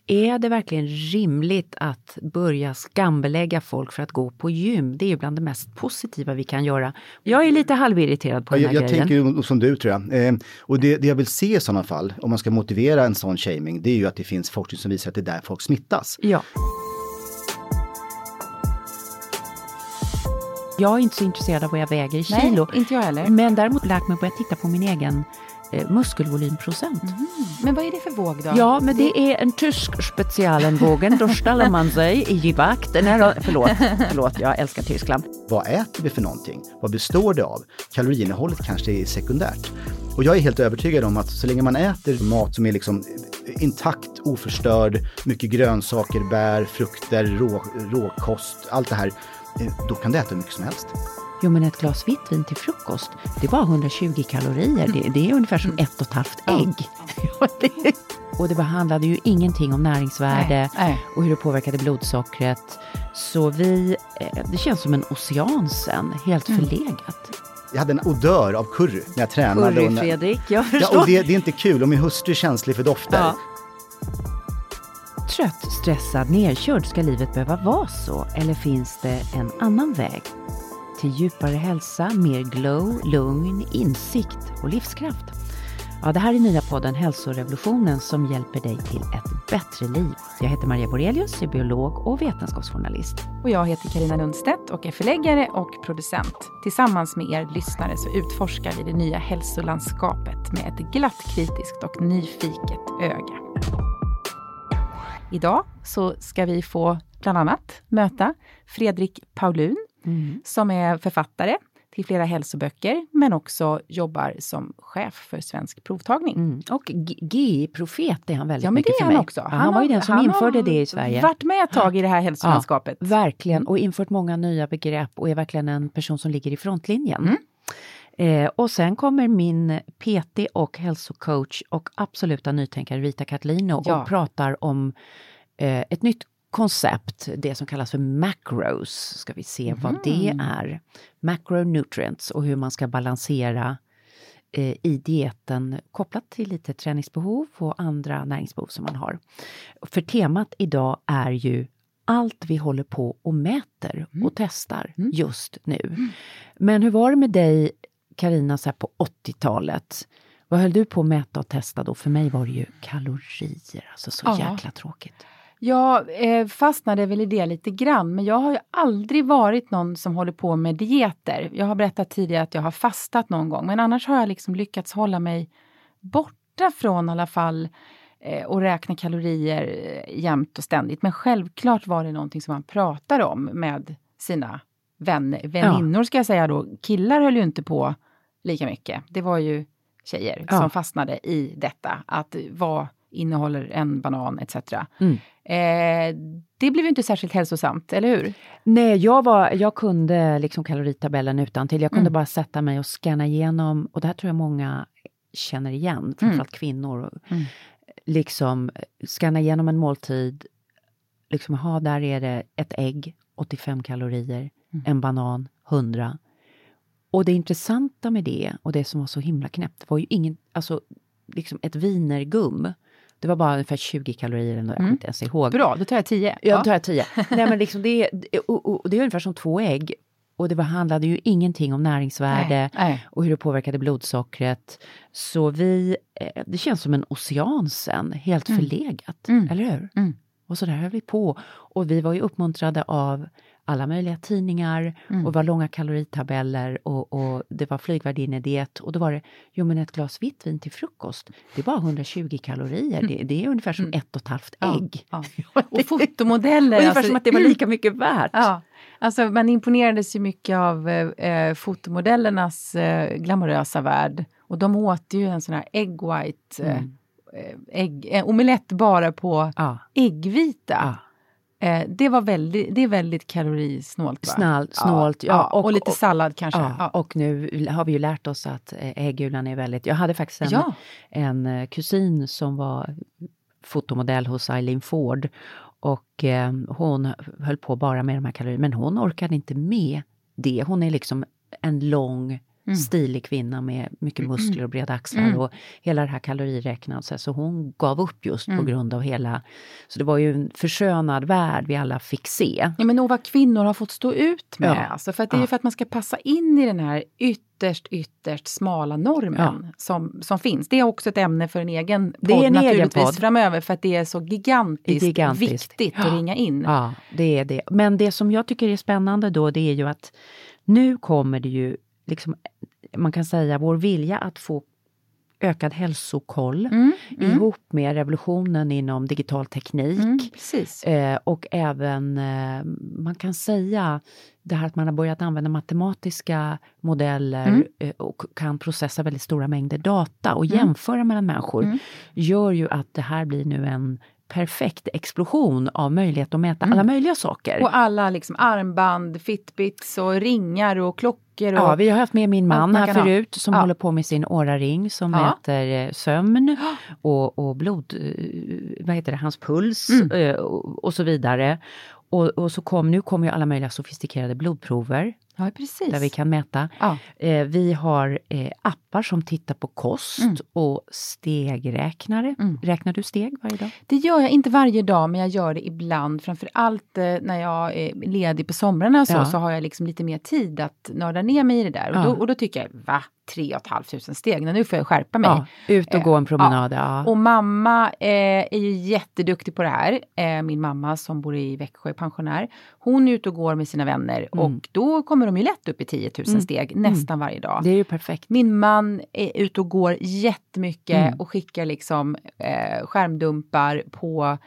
Är det verkligen rimligt att börja skambelägga folk för att gå på gym? Det är ju bland det mest positiva vi kan göra. Jag är lite halvirriterad på den här grejen. Jag tänker som du, tror jag. Och det jag vill se i sådana fall, om man ska motivera en sån shaming, det är ju att det finns forskning som visar att det är där folk smittas. Ja. Jag är inte så intresserad av vad jag väger i kilo. Nej, inte jag heller. Men däremot lärt mig att börja titta på min egen muskelvolymprocent. Men vad är det för våg då? Ja, men det är en tysk specialenvågen. Då ställer man sig i givakt. Förlåt, jag älskar Tyskland. Vad äter vi för någonting? Vad består det av? Kaloriinnehållet kanske är sekundärt. Och jag är helt övertygad om att så länge man äter mat som är liksom intakt, oförstörd, mycket grönsaker, bär, frukter, råkost, allt det här, då kan du äta mycket som helst. Jo, men ett glas vitt vin till frukost, det är bara 120 kalorier. Det är ungefär som 1,5 ägg. Och det behandlade ju ingenting om näringsvärde och hur det påverkade blodsockret. Så det känns som en ocean sen, helt förlegat. Jag hade en odör av curry när jag tränade. Curry, Fredrik, jag förstår. Ja, och det är inte kul om min hustru är känslig för dofter. Ja. Trött, stressad, nedkörd, ska livet behöva vara så? Eller finns det en annan väg? Till djupare hälsa, mer glow, lugn, insikt och livskraft. Ja, det här är nya podden Hälsorevolutionen som hjälper dig till ett bättre liv. Jag heter Maria Borelius, är biolog och vetenskapsjournalist. Och jag heter Carina Lundstedt och är förläggare och producent. Tillsammans med er lyssnare så utforskar vi det nya hälsolandskapet med ett glatt, kritiskt och nyfiket öga. Idag så ska vi få bland annat möta Fredrik Paulun som är författare till flera hälsoböcker men också jobbar som chef för Svensk Provtagning. Och GI-profet är han väldigt men mycket det är för mig. han också. Han var ju den som införde det i Sverige. Varit med ett tag i det här hälsolandskapet. Ja, verkligen, och infört många nya begrepp och är verkligen en person som ligger i frontlinjen. Och sen kommer min PT och hälsocoach och absoluta nytänkare Rita Katalino och pratar om ett nytt koncept, det som kallas för macros. Ska vi se vad det är. Macronutrients och hur man ska balansera i dieten kopplat till lite träningsbehov och andra näringsbehov som man har. För temat idag är ju allt vi håller på och mäter och testar just nu. Men hur var det med dig, Carina, så här på 80-talet? Vad höll du på att mäta och testa då? För mig var det ju kalorier, alltså så jäkla tråkigt. Jag fastnade väl i det lite grann, men jag har ju aldrig varit någon som håller på med dieter. Jag har berättat tidigare att jag har fastat någon gång, men annars har jag liksom lyckats hålla mig borta från i alla fall och räkna kalorier jämt och ständigt. Men självklart var det någonting som man pratar om med sina väninnor ska jag säga då. Killar höll ju inte på lika mycket. Det var ju tjejer som fastnade i detta, att vad innehåller en banan etc. Det blev ju inte särskilt hälsosamt, eller hur? Nej, jag kunde liksom kaloritabellen utan till. Jag kunde bara sätta mig och scanna igenom, och det här tror jag många känner igen, framförallt kvinnor. Liksom scanna igenom en måltid, liksom där är det ett ägg, 85 kalorier, en banan, 100. Och det intressanta med det, och det som var så himla knäppt, var ju liksom ett wienergum. Det var bara ungefär 20 kalorier, eller jag kommer inte ens ihåg. Bra, då tar jag 10. Ja, då tar jag 10. Nej, men liksom det är ungefär som 2 ägg. Och det handlade ju ingenting om näringsvärde och hur det påverkade blodsockret. Så det känns som en ocean sen, helt förlegat, eller hur? Och så där höll vi på. Och vi var ju uppmuntrade av alla möjliga tidningar och det var långa kaloritabeller och det var flygvärdinnediet och då var det, men ett glas vitt vin till frukost, det är bara 120 kalorier. Det är ungefär som 1,5 ägg. Ja. Och fotomodeller. Ungefär som att det var lika mycket värt. Ja. Alltså man imponerades ju mycket av fotomodellernas glamorösa värld. Och de åt ju en sån här egg white omelett bara på äggvita. Det är väldigt kalorisnålt, va? Snålt, och lite sallad kanske. Och nu har vi ju lärt oss att äggulan är väldigt... Jag hade faktiskt en kusin som var fotomodell hos Eileen Ford. Och hon höll på bara med de här kalorierna. Men hon orkade inte med det. Hon är liksom en lång stilig kvinna med mycket muskler och breda axlar och hela det här kaloriräknat. Så hon gav upp just på grund av hela... Så det var ju en förskönad värld vi alla fick se. Ja, men vad kvinnor har fått stå ut med. Alltså, för att det är ju för att man ska passa in i den här ytterst smala normen som finns. Det är också ett ämne för en egen podd naturligtvis framöver, för att det är så gigantiskt. Viktigt att ringa in. Ja, det är det. Men det som jag tycker är spännande då, det är ju att nu kommer det ju liksom, man kan säga, vår vilja att få ökad hälsokoll ihop med revolutionen inom digital teknik. Precis. Och även, man kan säga det här att man har börjat använda matematiska modeller och kan processa väldigt stora mängder data och jämföra mellan människor gör ju att det här blir nu en perfekt explosion av möjlighet att mäta alla möjliga saker. Och alla liksom armband, fitbits och ringar och klockor. Ja, vi har haft med min man här förut som håller på med sin Oura-ring som mäter sömn och blod, vad heter det, hans puls och så vidare. Och så nu kommer ju alla möjliga sofistikerade blodprover. Ja, precis. Där vi kan mäta. Ja. Vi har appar som tittar på kost och stegräknare. Räknar du steg varje dag? Det gör jag inte varje dag, men jag gör det ibland. Framförallt när jag är ledig på somrarna och så har jag liksom lite mer tid att nörda ner mig i det där. Och då tycker jag, 3 500 steg. Nu får jag skärpa mig. Ja, ut och gå en promenad. Ja. Och mamma är ju jätteduktig på det här. Min mamma som bor i Växjö, pensionär. Hon är ute och går med sina vänner. Och då kommer de ju lätt upp i 10 000 steg nästan varje dag. Det är ju perfekt. Min man är ute och går jättemycket och skickar liksom skärmdumpar på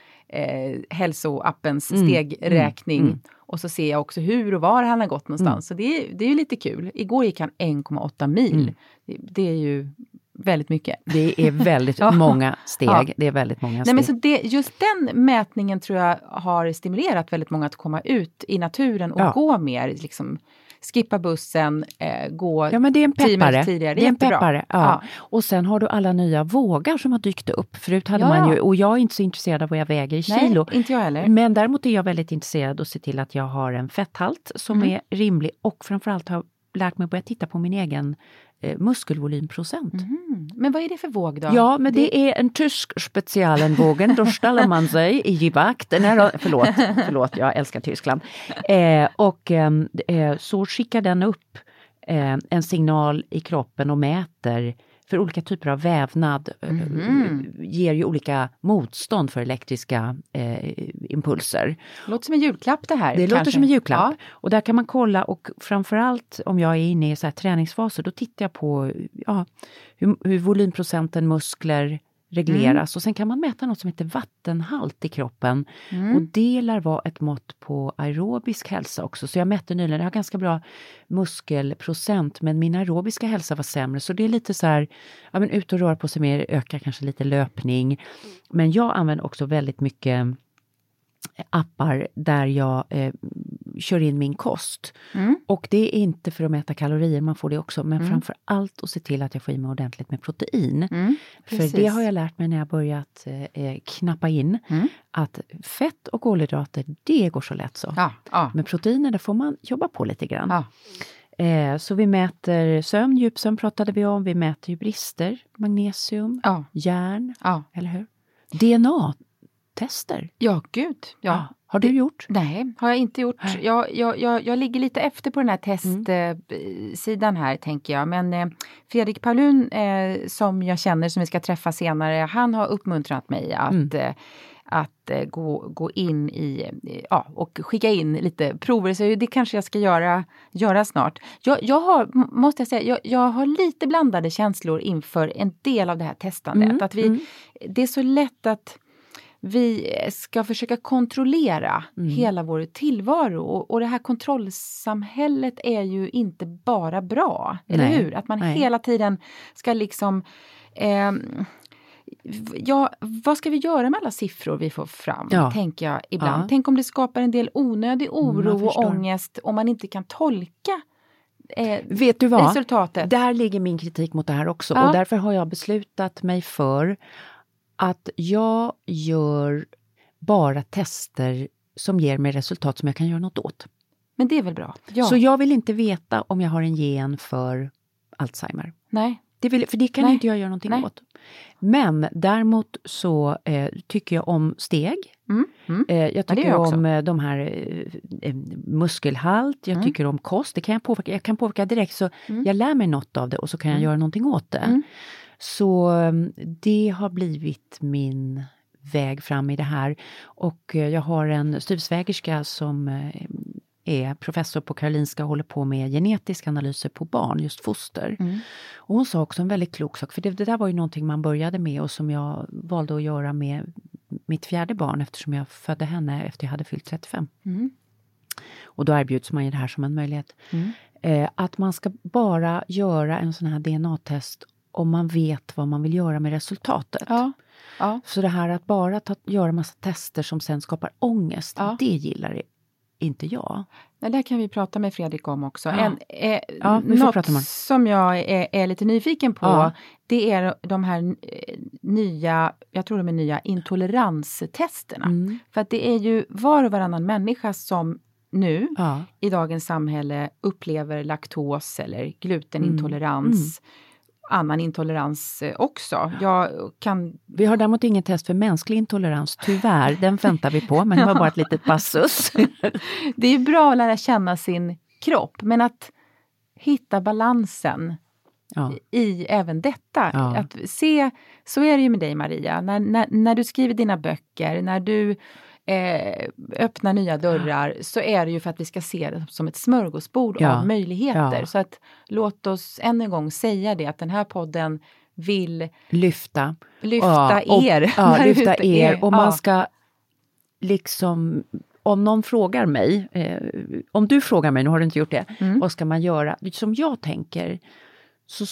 hälsoappens stegräkning. Och så ser jag också hur och var han har gått någonstans. Så det är ju lite kul. Igår gick han 1,8 mil. Det är ju väldigt mycket. Det är väldigt många steg. Ja. Det är väldigt många steg. Nej, men så just den mätningen tror jag har stimulerat väldigt många att komma ut i naturen och gå mer. Liksom, skippa bussen, gå 10 minuter tidigare. Det är en peppare. Ja. Och sen har du alla nya vågar som har dykt upp. Förut hade man ju, och jag är inte så intresserad av vad jag väger i kilo. Nej, inte jag heller. Men däremot är jag väldigt intresserad av att se till att jag har en fetthalt som är rimlig. Och framförallt har lärt mig att börja titta på min egen muskelvolymprocent. Men vad är det för våg då? Ja, men det är en tysk specialenvågen. Då ställer man sig i vakten. Förlåt, jag älskar Tyskland. Så skickar den upp en signal i kroppen och mäter för olika typer av vävnad. Ger ju olika motstånd för elektriska impulser. Det låter som en julklapp det här. Det låter som en julklapp. Ja. Och där kan man kolla, och framförallt om jag är inne i så här träningsfaser, då tittar jag på hur volymprocenten muskler regleras. Och sen kan man mäta något som heter vattenhalt i kroppen. Och det lär vara ett mått på aerobisk hälsa också. Så jag mätte nyligen, jag har ganska bra muskelprocent, men min aerobiska hälsa var sämre. Så det är lite så här, ut och röra på sig mer, öka kanske lite löpning. Men jag använder också väldigt mycket appar där jag kör in min kost. Och det är inte för att mäta kalorier, man får det också. Men framför allt att se till att jag får i mig ordentligt med protein. För det har jag lärt mig när jag börjat knappa in. Att fett och kolhydrater, det går så lätt så. Men proteiner, där får man jobba på lite grann. Så vi mäter sömn, djupsömn pratade vi om. Vi mäter ju brister, magnesium, järn, eller hur? DNA-tester. Ja, gud. Ja. Har du gjort? Nej, har jag inte gjort. Jag ligger lite efter på den här testsidan här, tänker jag. Men Fredrik Paulun, som jag känner, som vi ska träffa senare, han har uppmuntrat mig att gå in i, och skicka in lite prover. Så det kanske jag ska göra snart. Måste jag säga, jag har lite blandade känslor inför en del av det här testandet. Att det är så lätt att vi ska försöka kontrollera hela vår tillvaro. Och det här kontrollsamhället är ju inte bara bra. Eller hur? Att man hela tiden ska liksom... vad ska vi göra med alla siffror vi får fram? Tänker jag ibland. Tänk om det skapar en del onödig oro och ångest om man inte kan tolka vet du vad? Resultatet. Där ligger min kritik mot det här också. Och därför har jag beslutat mig för att jag gör bara tester som ger mig resultat som jag kan göra något åt. Men det är väl bra? Så jag vill inte veta om jag har en gen för Alzheimer. Nej. För det kan inte jag göra någonting åt. Men däremot så tycker jag om steg. Jag tycker om de här muskelhalt. Jag tycker om kost. Det kan jag påverka. Jag kan påverka direkt, så jag lär mig något av det och så kan jag göra någonting åt det. Så det har blivit min väg fram i det här. Och jag har en styvsvägerska som är professor på Karolinska och håller på med genetiska analyser på barn, just foster. Och hon sa också en väldigt klok sak, för det där var ju någonting man började med och som jag valde att göra med mitt 4:e barn, eftersom jag födde henne efter jag hade fyllt 35. Och då erbjuds man ju det här som en möjlighet. Att man ska bara göra en sån här DNA-test om man vet vad man vill göra med resultatet. Så det här att bara göra massa tester som sen skapar ångest, det gillar inte jag. Nej, där kan vi prata med Fredrik om också. Något som jag är lite nyfiken på, det är de här nya, jag tror de är nya intoleranstesterna. För att det är ju var och varannan människa som nu i dagens samhälle upplever laktos eller glutenintolerans. Annan intolerans också. Vi har däremot ingen test för mänsklig intolerans, tyvärr. Den väntar vi på, men det var bara ett litet passus. Det är bra att lära känna sin kropp, men att hitta balansen i även detta. Att se, så är det ju med dig, Maria. När du skriver dina böcker, när du öppnar nya dörrar, så är det ju för att vi ska se det som ett smörgåsbord av möjligheter. Så att låt oss än en gång säga det, att den här podden vill lyfta er. Lyfta er. Och man ska liksom, om någon frågar mig, om du frågar mig, nu har du inte gjort det, vad ska man göra? Som jag tänker, så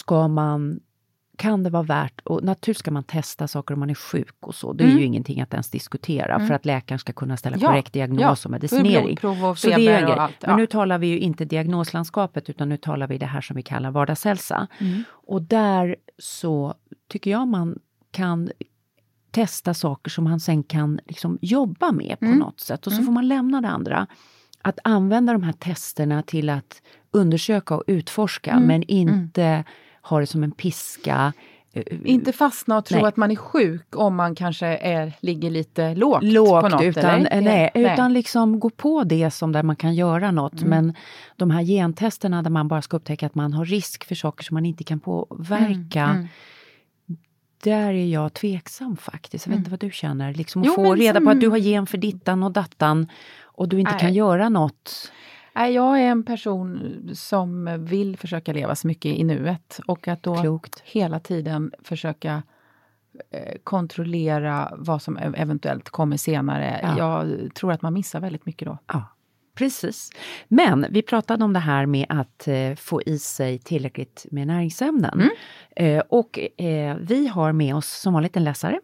kan det vara värt, och naturligtvis ska man testa saker om man är sjuk och så. Det är ju ingenting att ens diskutera för att läkaren ska kunna ställa korrekt diagnos och medicinering. Och så det är och allt. Men nu talar vi ju inte diagnoslandskapet, utan nu talar vi det här som vi kallar vardagshälsa. Och där så tycker jag man kan testa saker som man sen kan liksom jobba med på något sätt. Och så får man lämna det andra. Att använda de här testerna till att undersöka och utforska, men inte ha det som en piska. Inte fastna och tro att man är sjuk om man kanske ligger lite lågt på något. Utan liksom gå på det som där man kan göra något. Men de här gentesterna där man bara ska upptäcka att man har risk för saker som man inte kan påverka. Där är jag tveksam faktiskt. Jag vet inte vad du känner. Liksom att få reda på att du har gen för dittan och dattan och du inte kan göra något. Jag är en person som vill försöka leva så mycket i nuet. Och att då hela tiden försöka kontrollera vad som eventuellt kommer senare. Jag tror att man missar väldigt mycket då. Ja, precis. Men vi pratade om det här med att få i sig tillräckligt med näringsämnen. Och vi har med oss som vanligt en läsare.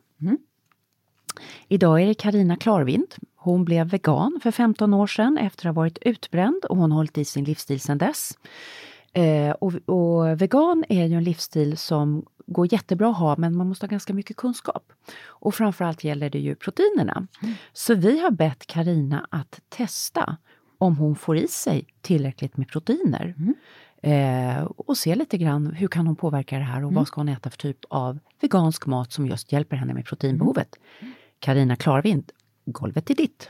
Idag är det Carina Klarvind. Hon blev vegan för 15 år sedan efter att ha varit utbränd och hon har hållit i sin livsstil sedan dess. Och vegan är ju en livsstil som går jättebra att ha, men man måste ha ganska mycket kunskap. Och framförallt gäller det ju proteinerna. Så vi har bett Carina att testa om hon får i sig tillräckligt med proteiner. Och se lite grann hur kan hon påverka det här och vad ska hon äta för typ av vegansk mat som just hjälper henne med proteinbehovet. Carina Klarvind, golvet är ditt.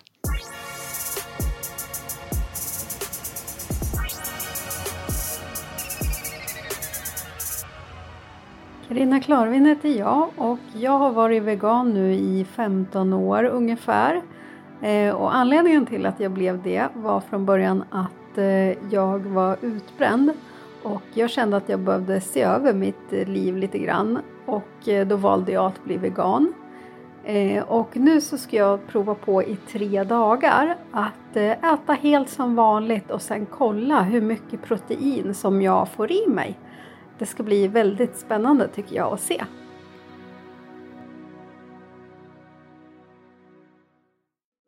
Carina Klarvind heter jag och jag har varit vegan nu i 15 år ungefär. Och anledningen till att jag blev det var från början att jag var utbränd. Och jag kände att jag behövde se över mitt liv lite grann. Och då valde jag att bli vegan. Och nu så ska jag prova på i 3 dagar att äta helt som vanligt och sen kolla hur mycket protein som jag får i mig. Det ska bli väldigt spännande tycker jag att se.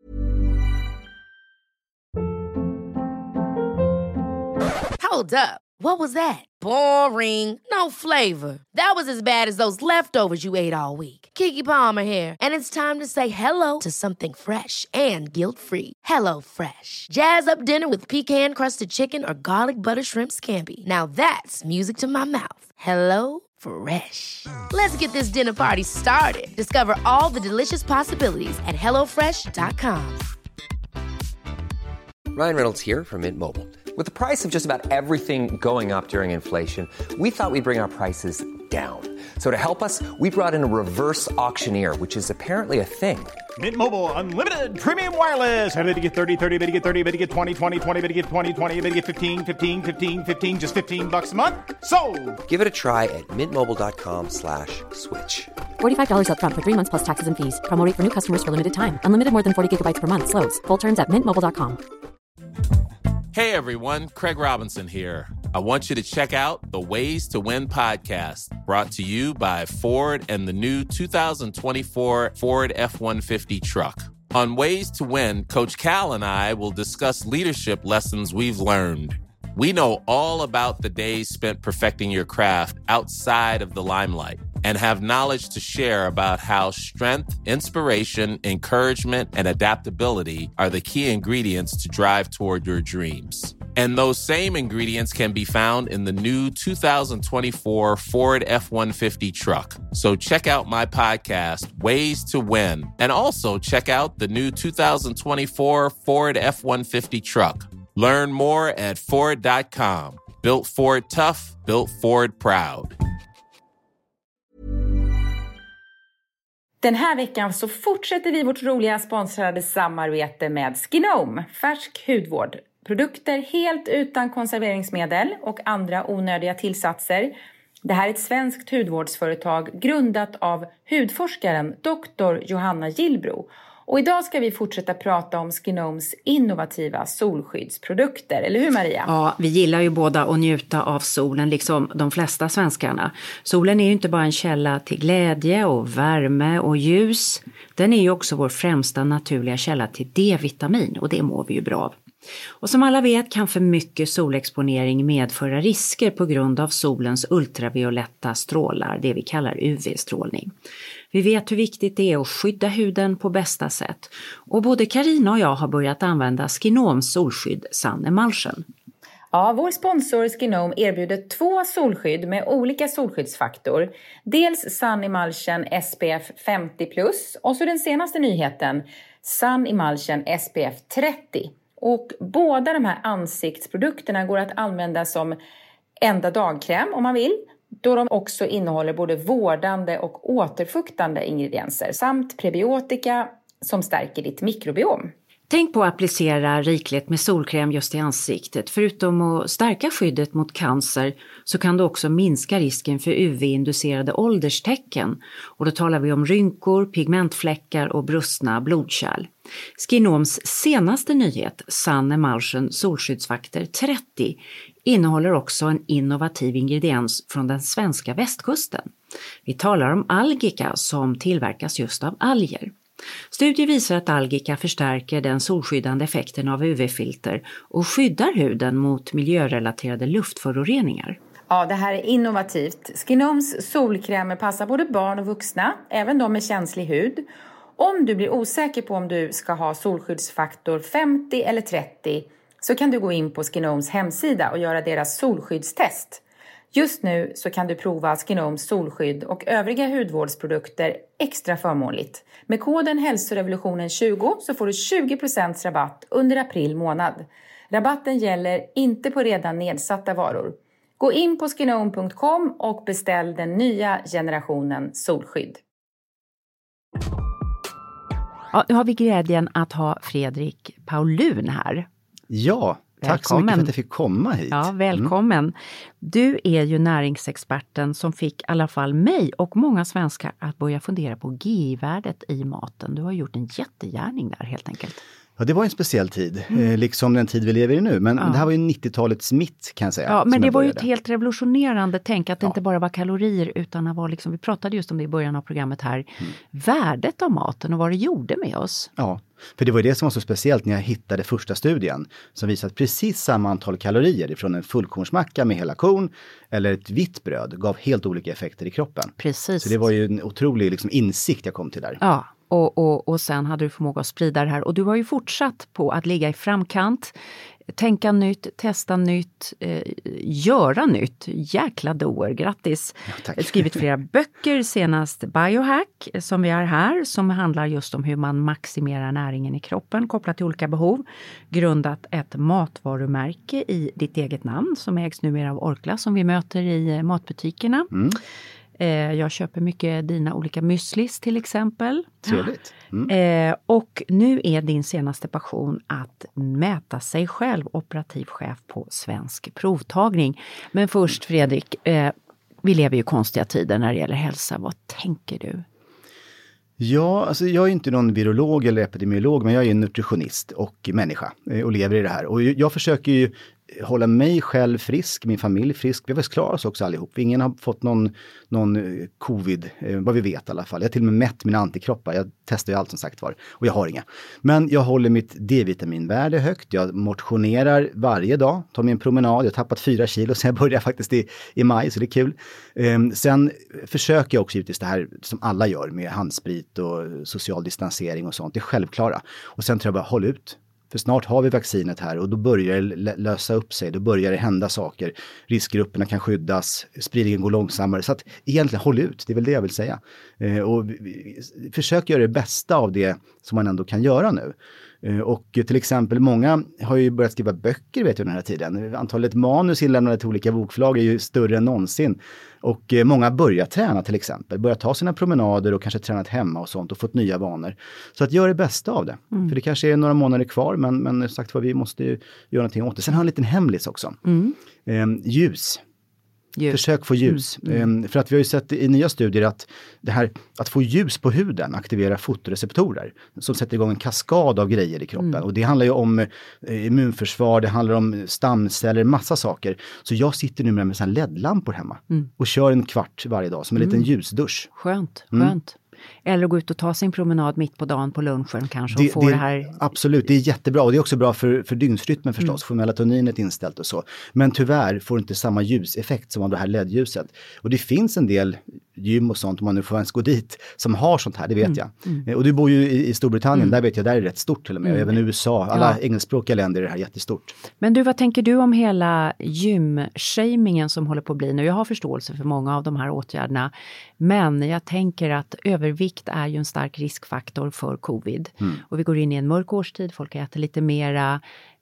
Hold up. What was that? Boring. No flavor. That was as bad as those leftovers you ate all week. Keke Palmer here, and it's time to say hello to something fresh and guilt-free. Hello Fresh. Jazz up dinner with pecan-crusted chicken or garlic butter shrimp scampi. Now that's music to my mouth. Hello Fresh. Let's get this dinner party started. Discover all the delicious possibilities at hellofresh.com. Ryan Reynolds here from Mint Mobile. With the price of just about everything going up during inflation, we thought we'd bring our prices down. So to help us, we brought in a reverse auctioneer, which is apparently a thing. Mint Mobile Unlimited Premium Wireless. How to get 30, 30, bit to get 30, bit to get 20, 20, 20, bit to get 20, 20, bit to get 15, 15, 15, 15, just $15 a month? Sold! Give it a try at mintmobile.com/switch. $45 up front for 3 months plus taxes and fees. Promo rate for new customers for limited time. Unlimited more than 40 gigabytes per month. Slows full terms at mintmobile.com. Hey everyone, Craig Robinson here. I want you to check out the Ways to Win podcast, brought to you by Ford and the new 2024 Ford F-150 truck. On Ways to Win, Coach Cal and I will discuss leadership lessons we've learned. We know all about the days spent perfecting your craft outside of the limelight and have knowledge to share about how strength, inspiration, encouragement, and adaptability are the key ingredients to drive toward your dreams. And those same ingredients can be found in the new 2024 Ford F-150 truck. So check out my podcast, Ways to Win, and also check out the new 2024 Ford F-150 truck. Learn more at Ford.com. Built Ford tough, built Ford proud. Den här veckan så fortsätter vi vårt roliga sponsrade samarbete med Skinome, färsk hudvård. Produkter helt utan konserveringsmedel och andra onödiga tillsatser. Det här är ett svenskt hudvårdsföretag grundat av hudforskaren Dr. Johanna Gillbro. Och idag ska vi fortsätta prata om Skinomes innovativa solskyddsprodukter. Eller hur Maria? Ja, vi gillar ju båda att njuta av solen liksom de flesta svenskarna. Solen är ju inte bara en källa till glädje och värme och ljus. Den är ju också vår främsta naturliga källa till D-vitamin och det mår vi ju bra av. Och som alla vet kan för mycket solexponering medföra risker på grund av solens ultravioletta strålar, det vi kallar UV-strålning. Vi vet hur viktigt det är att skydda huden på bästa sätt. Och både Carina och jag har börjat använda Skinomes solskydd Sun Emulsion. Ja, vår sponsor Skinome erbjuder 2 solskydd med olika solskyddsfaktor. Dels Sun Emulsion SPF 50+, och så den senaste nyheten, Sun Emulsion SPF 30. Och båda de här ansiktsprodukterna går att använda som enda dagkräm om man vill. Då de också innehåller både vårdande och återfuktande ingredienser samt prebiotika som stärker ditt mikrobiom. Tänk på att applicera rikligt med solkräm just i ansiktet. Förutom att stärka skyddet mot cancer så kan du också minska risken för UV-inducerade ålderstecken. Och då talar vi om rynkor, pigmentfläckar och brustna blodkärl. Skinomes senaste nyhet, Sun Emulsion solskyddsfaktor 30, innehåller också en innovativ ingrediens från den svenska västkusten. Vi talar om algika som tillverkas just av alger. Studier visar att algika förstärker den solskyddande effekten av UV-filter och skyddar huden mot miljörelaterade luftföroreningar. Ja, det här är innovativt. Skinomes solkrämer passar både barn och vuxna, även de med känslig hud. Om du blir osäker på om du ska ha solskyddsfaktor 50 eller 30 så kan du gå in på Skinomes hemsida och göra deras solskyddstest. Just nu så kan du prova Skinomes solskydd och övriga hudvårdsprodukter extra förmånligt. Med koden hälsorevolutionen20 så får du 20% rabatt under april månad. Rabatten gäller inte på redan nedsatta varor. Gå in på skinome.com och beställ den nya generationen solskydd. Ja, nu har vi glädjen att ha Fredrik Paulun här. Ja, tack så mycket för att jag fick komma hit. Ja, välkommen. Du är ju näringsexperten som fick i alla fall mig och många svenskar att börja fundera på GI-värdet i maten. Du har gjort en jättegärning där helt enkelt. Ja, det var en speciell tid, liksom den tid vi lever i nu. Men det här var ju 90-talets mitt, kan jag säga. Ja, men det var ju ett helt revolutionerande tänk att det inte bara var kalorier utan det var liksom, vi pratade just om det i början av programmet här, värdet av maten och vad det gjorde med oss. Ja, för det var ju det som var så speciellt när jag hittade första studien som visade att precis samma antal kalorier ifrån en fullkornsmacka med hela korn eller ett vitt bröd gav helt olika effekter i kroppen. Precis. Så det var ju en otrolig liksom, insikt jag kom till där. Ja. Och sen hade du förmåga att sprida det här. Och du har ju fortsatt på att ligga i framkant, tänka nytt, testa nytt, göra nytt. Jäkla doer, grattis! Ja, skrivit flera böcker, senast Biohack som vi har här, som handlar just om hur man maximerar näringen i kroppen kopplat till olika behov. Grundat ett matvarumärke i ditt eget namn som ägs numera av Orkla som vi möter i matbutikerna. Jag köper mycket dina olika müslis till exempel. Trevligt. Och nu är din senaste passion att mäta sig själv, operativ chef på Svensk Provtagning. Men först Fredrik, vi lever ju konstiga tider när det gäller hälsa. Vad tänker du? Ja, alltså jag är inte någon virolog eller epidemiolog, men jag är en nutritionist och människa och lever i det här. Och jag försöker ju hålla mig själv frisk, min familj frisk. Vi har väl klarat oss också allihop. Ingen har fått någon covid, vad vi vet i alla fall. Jag har till och med mätt mina antikroppar. Jag testar ju allt som sagt var och jag har inga. Men jag håller mitt D-vitaminvärde högt. Jag motionerar varje dag, tar min promenad. Jag har tappat 4 kilo sen jag började faktiskt i maj, så det är kul. Sen försöker jag också givetvis det här som alla gör med handsprit och social distansering och sånt. Det är självklara. Och sen tror jag bara håll ut. För snart har vi vaccinet här och då börjar det lösa upp sig, då börjar det hända saker. Riskgrupperna kan skyddas, spridningen går långsammare. Så att egentligen håll ut, det är väl det jag vill säga. Och försök göra det bästa av det som man ändå kan göra nu. Och till exempel många har ju börjat skriva böcker vet jag den här tiden. Antalet manus inlämnade till olika bokförlag är ju större än någonsin. Och många börjar träna till exempel. Börjar ta sina promenader och kanske tränat hemma och sånt och fått nya vanor. Så att göra det bästa av det. För det kanske är några månader kvar men sagt vad vi måste ju göra någonting åt det. Sen har jag en liten hemlis också. Ljus. Försök få ljus. För att vi har ju sett i nya studier att det här att få ljus på huden aktiverar fotoreceptorer som sätter igång en kaskad av grejer i kroppen. Och det handlar ju om immunförsvar, det handlar om stamceller, massa saker. Så jag sitter nu med sån LED-lampor hemma och kör en kvart varje dag som en liten ljusdusch. Skönt. Eller att gå ut och ta sin promenad mitt på dagen på lunchen kanske och få det här. Absolut, det är jättebra och det är också bra för dygnsrytmen förstås, få melatoninet inställt och så. Men tyvärr får inte samma ljuseffekt som av det här LED-ljuset. Och det finns en del gym och sånt, om man nu får ens gå dit, som har sånt här, det vet jag. Och du bor ju i Storbritannien, där vet jag, där är det rätt stort till och med. Och även USA, alla engelskspråkiga länder är det här jättestort. Men du, vad tänker du om hela gym-shamingen som håller på att bli nu? Jag har förståelse för många av de här åtgärderna. Men jag tänker att övervikt är ju en stark riskfaktor för covid. Och vi går in i en mörk årstid, folk äter lite mera.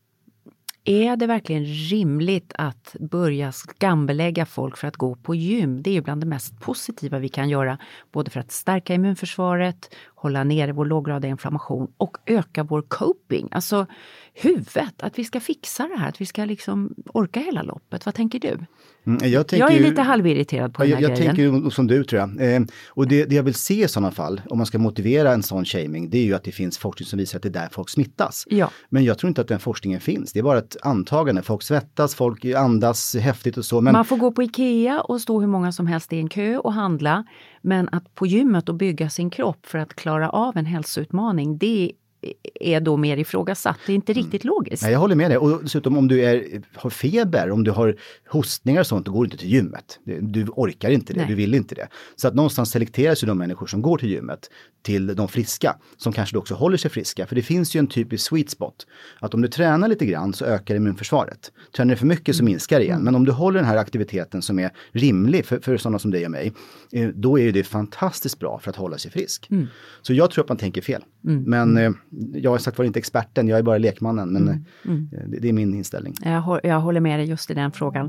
Är det verkligen rimligt att börja skambelägga folk för att gå på gym? Det är ju bland det mest positiva vi kan göra. Både för att stärka immunförsvaret, hålla nere vår låggradiga inflammation och öka vår coping. Alltså huvudet, att vi ska fixa det här, att vi ska liksom orka hela loppet. Vad tänker du? Jag är lite halvirriterad på den här grejen. Jag tänker ju som du tror jag. Och det jag vill se i sådana fall, om man ska motivera en sån shaming, det är ju att det finns forskning som visar att det är där folk smittas. Ja. Men jag tror inte att den forskningen finns. Det är bara ett antagande. Folk svettas, folk andas häftigt och så. Men man får gå på Ikea och stå hur många som helst i en kö och handla. Men att på gymmet och bygga sin kropp för att klara av en hälsoutmaning, det är då mer ifrågasatt. Det är inte riktigt logiskt. Nej, jag håller med dig. Och dessutom om du har feber, om du har hostningar och sånt, då går du inte till gymmet. Du orkar inte det, du vill inte det. Så att någonstans selekteras ju de människor som går till gymmet till de friska, som kanske då också håller sig friska. För det finns ju en typisk sweet spot. Att om du tränar lite grann så ökar immunförsvaret. Tränar du för mycket så minskar det igen. Men om du håller den här aktiviteten som är rimlig för sådana som dig och mig, då är det fantastiskt bra för att hålla sig frisk. Så jag tror att man tänker fel. Men jag har sagt var inte experten, jag är bara lekmannen, men det är min inställning. Jag håller med dig just i den frågan.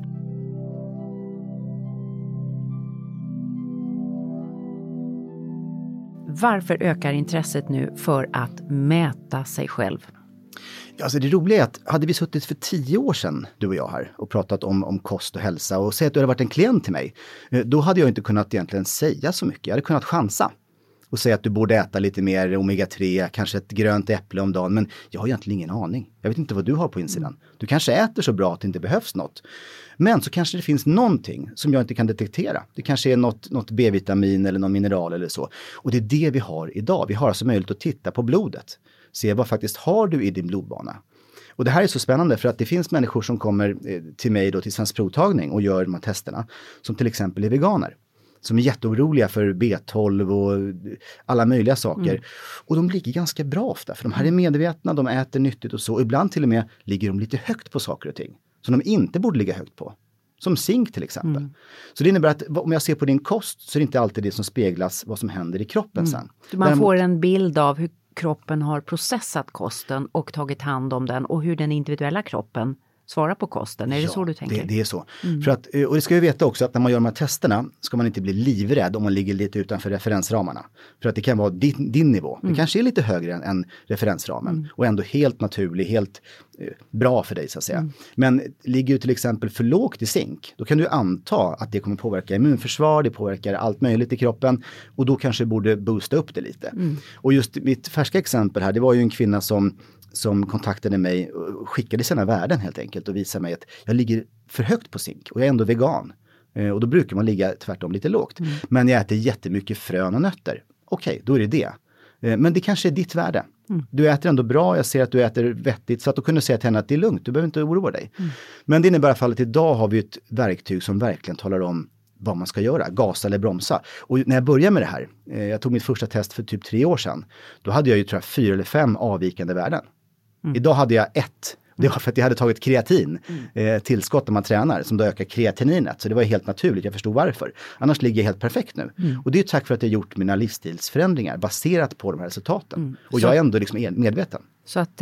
Varför ökar intresset nu för att mäta sig själv? Alltså det roliga är att hade vi suttit för 10 år sedan, du och jag här, och pratat om kost och hälsa och säg att du hade varit en klient till mig, då hade jag inte kunnat egentligen säga så mycket. Jag hade kunnat chansa. och säga att du borde äta lite mer omega-3, kanske ett grönt äpple om dagen. Men jag har egentligen ingen aning. Jag vet inte vad du har på insidan. Du kanske äter så bra att det inte behövs något. Men så kanske det finns någonting som jag inte kan detektera. Det kanske är något B-vitamin eller någon mineral eller så. Och det är det vi har idag. Vi har alltså möjlighet att titta på blodet. Se vad faktiskt har du i din blodbana. Och det här är så spännande för att det finns människor som kommer till mig då till Svensk Provtagning och gör de här testerna. Som till exempel är veganer. Som är jätteoroliga för B12 och alla möjliga saker. Och de ligger ganska bra ofta. För de här är medvetna, de äter nyttigt och så. Och ibland till och med ligger de lite högt på saker och ting. Som de inte borde ligga högt på. Som zink till exempel. Så det innebär att om jag ser på din kost så är det inte alltid det som speglas vad som händer i kroppen sen. Man får en bild av hur kroppen har processat kosten och tagit hand om den och hur den individuella kroppen svarar på kosten. Är det så du tänker? Det är så. För att, och det ska vi veta också att när man gör de här testerna ska man inte bli livrädd om man ligger lite utanför referensramarna. För att det kan vara din nivå. Det kanske är lite högre än referensramen. Och ändå helt naturlig, helt bra för dig så att säga. Men ligger du till exempel för lågt i zink, då kan du anta att det kommer påverka immunförsvar, det påverkar allt möjligt i kroppen. Och då kanske du borde boosta upp det lite. Och just mitt färska exempel här, det var ju en kvinna som kontaktade mig och skickade sina värden helt enkelt och visade mig att jag ligger för högt på zink och jag är ändå vegan. Och då brukar man ligga tvärtom lite lågt. Men jag äter jättemycket frön och nötter. Okej, då är det det. Men det kanske är ditt värde. Du äter ändå bra, jag ser att du äter vettigt så att du kunde säga till henne att det är lugnt, du behöver inte oroa dig. Men det innebär i alla fall att idag har vi ett verktyg som verkligen talar om vad man ska göra, gasa eller bromsa. Och när jag började med det här, jag tog mitt första test för typ 3 år sedan, då hade jag ju tror jag 4 eller 5 avvikande värden. Idag hade jag 1. Det var för att jag hade tagit kreatin, tillskott när man tränar, som då ökar kreatininet. Så det var helt naturligt, jag förstod varför. Annars ligger jag helt perfekt nu. Och det är tack för att jag gjort mina livsstilsförändringar baserat på de här resultaten. Och jag är ändå liksom medveten. Så att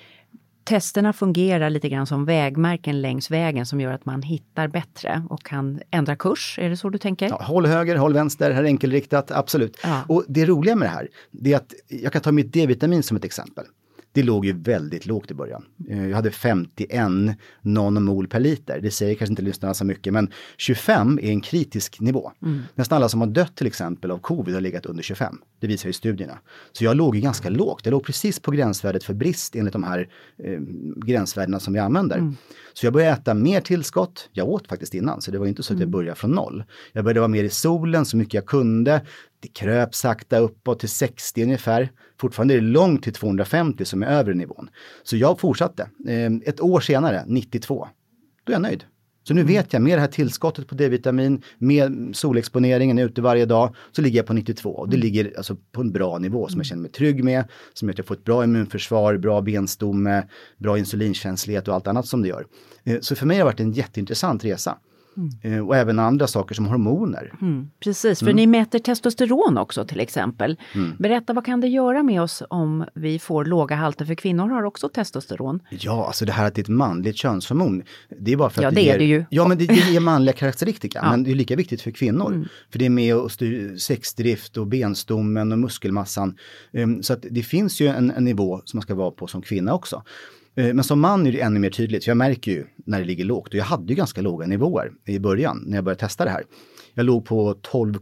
testerna fungerar lite grann som vägmärken längs vägen som gör att man hittar bättre och kan ändra kurs. Är det så du tänker? Ja, håll höger, håll vänster, här är enkelriktat, absolut. Ja. Och det roliga med det här, det är att jag kan ta mitt D-vitamin som ett exempel. Det låg ju väldigt lågt i början. Jag hade 51 nanomol per liter. Det säger kanske inte lyssnarna så mycket, men 25 är en kritisk nivå. Nästan alla som har dött till exempel av covid har legat under 25. Det visar ju studierna. Så jag låg ju ganska lågt. Jag låg precis på gränsvärdet för brist enligt de här gränsvärdena som vi använder. Så jag började äta mer tillskott. Jag åt faktiskt innan, så det var inte så att jag började från noll. Jag började vara mer i solen så mycket jag kunde. Det kröp sakta uppåt till 60 ungefär. Fortfarande är det långt till 250 som är övre nivån. Så jag fortsatte. Ett år senare, 92, då är jag nöjd. Så nu vet jag, med det här tillskottet på D-vitamin, med solexponeringen ute varje dag, så ligger jag på 92. Och det ligger alltså på en bra nivå som jag känner mig trygg med. Som gör att jag får ett bra immunförsvar, bra benstomme, bra insulinkänslighet och allt annat som det gör. Så för mig har det varit en jätteintressant resa. Och även andra saker som hormoner. Precis, för ni mäter testosteron också till exempel. Berätta, vad kan det göra med oss om vi får låga halter? För kvinnor har också testosteron. Ja, alltså det här att det är ett manligt könshormon. Det är bara för att det är det ju. Ja, men det ger manliga karaktäristika. Men det är lika viktigt för kvinnor. För det är med att styra sexdrift och benstommen och muskelmassan. Så att det finns ju en nivå som man ska vara på som kvinna också. Men som man är det ännu mer tydligt. För jag märker ju när det ligger lågt. Och jag hade ju ganska låga nivåer i början när jag började testa det här. Jag låg på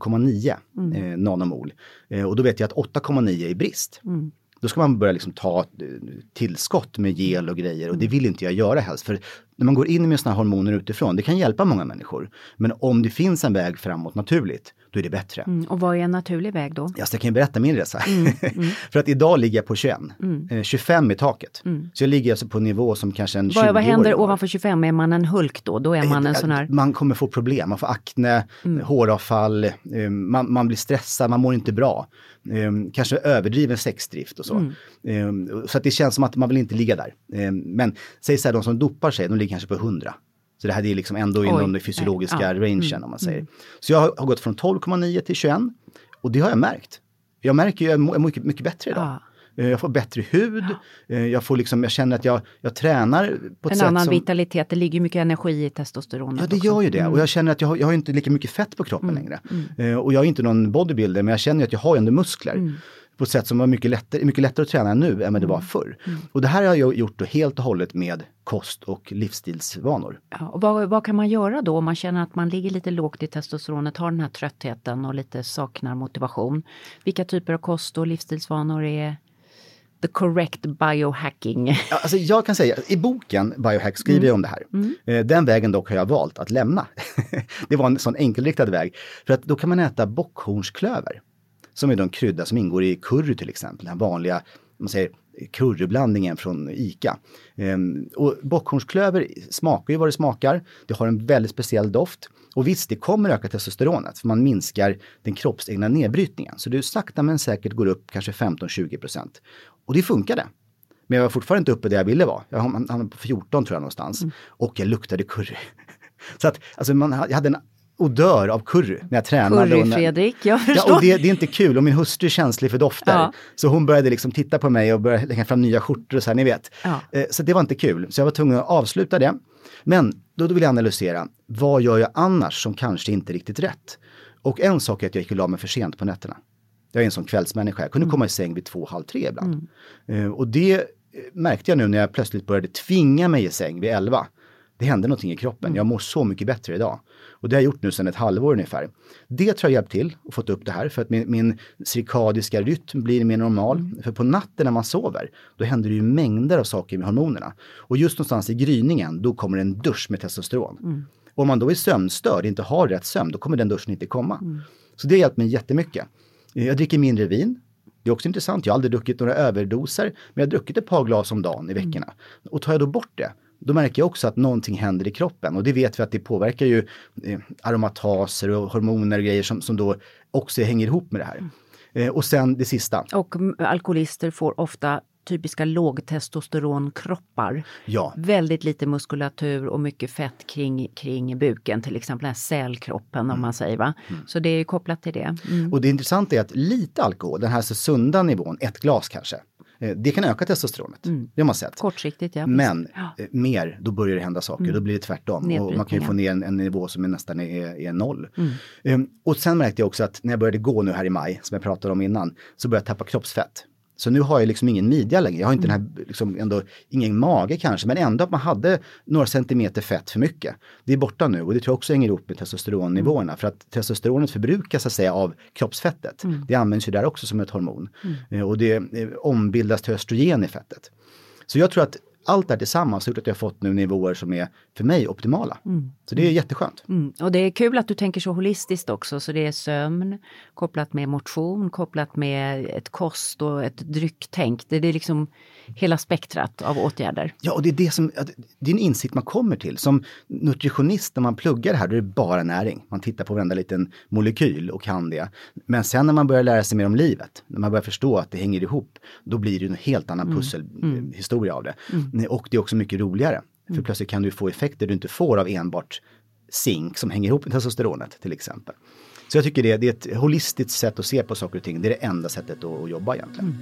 12,9 nanomol. Och då vet jag att 8,9 är brist. Då ska man börja liksom ta tillskott med gel och grejer. Och det vill inte jag göra helst. För när man går in med såna här hormoner utifrån, det kan hjälpa många människor. Men om det finns en väg framåt naturligt, då är det bättre. Och vad är en naturlig väg då? Ja, så jag kan berätta min resa. För att idag ligger jag på 21. 25 är taket. Så jag ligger alltså på en nivå som kanske en 20 år. Vad händer ovanför 25? Är man en hulk då? Då är man en sån här... Man kommer få problem. Man får akne, håravfall, man blir stressad, man mår inte bra. Kanske överdriven sexdrift och så. Så att det känns som att man vill inte ligga där. Men säg så här, de som dopar sig, de ligger kanske på 100. Så det här är liksom ändå inom den fysiologiska rangen om man säger. Så jag har gått från 12,9 till 21. Och det har jag märkt. Jag märker att jag är mycket, mycket bättre idag. Jag får bättre hud. Jag får liksom, jag känner att jag tränar på ett sätt annan vitalitet. Det ligger mycket energi i testosteron. Ja, det gör ju det. Och jag känner att jag har inte lika mycket fett på kroppen längre. Och jag är inte någon bodybuilder, men jag känner att jag har ändå muskler. på ett sätt som var mycket lättare att träna nu än vad det var förr. Och det här har jag gjort då helt och hållet med kost och livsstilsvanor. Ja, och vad kan man göra då om man känner att man ligger lite lågt i testosteronet, har den här tröttheten och lite saknar motivation? Vilka typer av kost och livsstilsvanor är the correct biohacking? Ja, alltså jag kan säga, i boken Biohack skriver jag om det här. Den vägen dock har jag valt att lämna. Det var en sån enkelriktad väg. För att då kan man äta bockhornsklöver. Som är de krydda som ingår i curry till exempel. Den vanliga, man säger, curryblandningen från ICA. Och bockhornsklöver smakar ju vad det smakar. Det har en väldigt speciell doft. Och visst, det kommer öka testosteronet för man minskar den kroppsegna nedbrytningen. Så det sakta men säkert går upp kanske 15-20%. Och det funkade. Men jag var fortfarande inte uppe där jag ville vara. Jag hamnade på 14 tror jag någonstans. Och jag luktade curry. Så att alltså jag hade en odör av curry när jag tränade. Curry, Fredrik, jag förstår. Ja, och det är inte kul. Och min hustru är känslig för dofter. Ja. Så hon började liksom titta på mig och började lägga fram nya skjortor och så här, ni vet. Ja. Så det var inte kul. Så jag var tvungen att avsluta det. Men då vill jag analysera, vad gör jag annars som kanske inte är riktigt rätt? Och en sak är att jag gick och la mig för sent på nätterna. Jag är en sån kvällsmänniska. Jag kunde komma i säng vid 2:30 ibland. Och det märkte jag nu när jag plötsligt började tvinga mig i säng vid 11. Det hände någonting i kroppen. Jag mår så mycket bättre idag. Och det har jag gjort nu sedan ett halvår ungefär. Det tror jag hjälpt till och fått upp det här. För att min cirkadiska rytm blir mer normal. För på natten när man sover, då händer det ju mängder av saker med hormonerna. Och just någonstans i gryningen, då kommer en dusch med testosteron. Och om man då är sömnstörd, inte har rätt sömn, då kommer den duschen inte komma. Så det har hjälpt mig jättemycket. Jag dricker mindre vin. Det är också intressant. Jag har aldrig druckit några överdoser. Men jag har druckit ett par glas om dagen i veckorna. Och tar jag då bort det, då märker jag också att någonting händer i kroppen. Och det vet vi att det påverkar ju aromataser och hormoner och grejer som då också hänger ihop med det här. Och sen det sista. Och alkoholister får ofta typiska lågtestosteronkroppar. Ja. Väldigt lite muskulatur och mycket fett kring buken. Till exempel den här cellkroppen om man säger va. Så det är ju kopplat till det. Och det intressanta är att lite alkohol, den här så sunda nivån, ett glas kanske. Det kan öka testosteronet, det har man sett. Kortsiktigt, ja. Men mer, då börjar det hända saker. Då blir det tvärtom. Och man kan ju få ner en nivå som nästan är 0. Och sen märkte jag också att när jag började gå nu här i maj, som jag pratade om innan, så började jag tappa kroppsfett. Så nu har jag liksom ingen midja längre. Jag har inte den här, liksom ändå, ingen mage kanske, men ändå att man hade några centimeter fett för mycket. Det är borta nu och det tror jag också hänger ihop med testosteronnivåerna. För att testosteronet förbrukas så att säga av kroppsfettet. Det används ju där också som ett hormon. Och det ombildas till östrogen i fettet. Så jag tror att allt det här tillsammans har gjort att jag har fått nu nivåer som är för mig optimala. Så det är jätteskönt. Och det är kul att du tänker så holistiskt också. Så det är sömn kopplat med motion, kopplat med ett kost och ett drycktänk. Det är liksom hela spektrat av åtgärder. Ja, och det är en insikt man kommer till. Som nutritionist när man pluggar det här, då är det bara näring. Man tittar på varenda liten molekyl och kan det. Men sen när man börjar lära sig mer om livet, när man börjar förstå att det hänger ihop, då blir det en helt annan pusselhistoria av det. Och det är också mycket roligare. För plötsligt kan du få effekter du inte får av enbart zink som hänger ihop med testosteronet till exempel. Så jag tycker det är ett holistiskt sätt att se på saker och ting. Det är det enda sättet att jobba egentligen.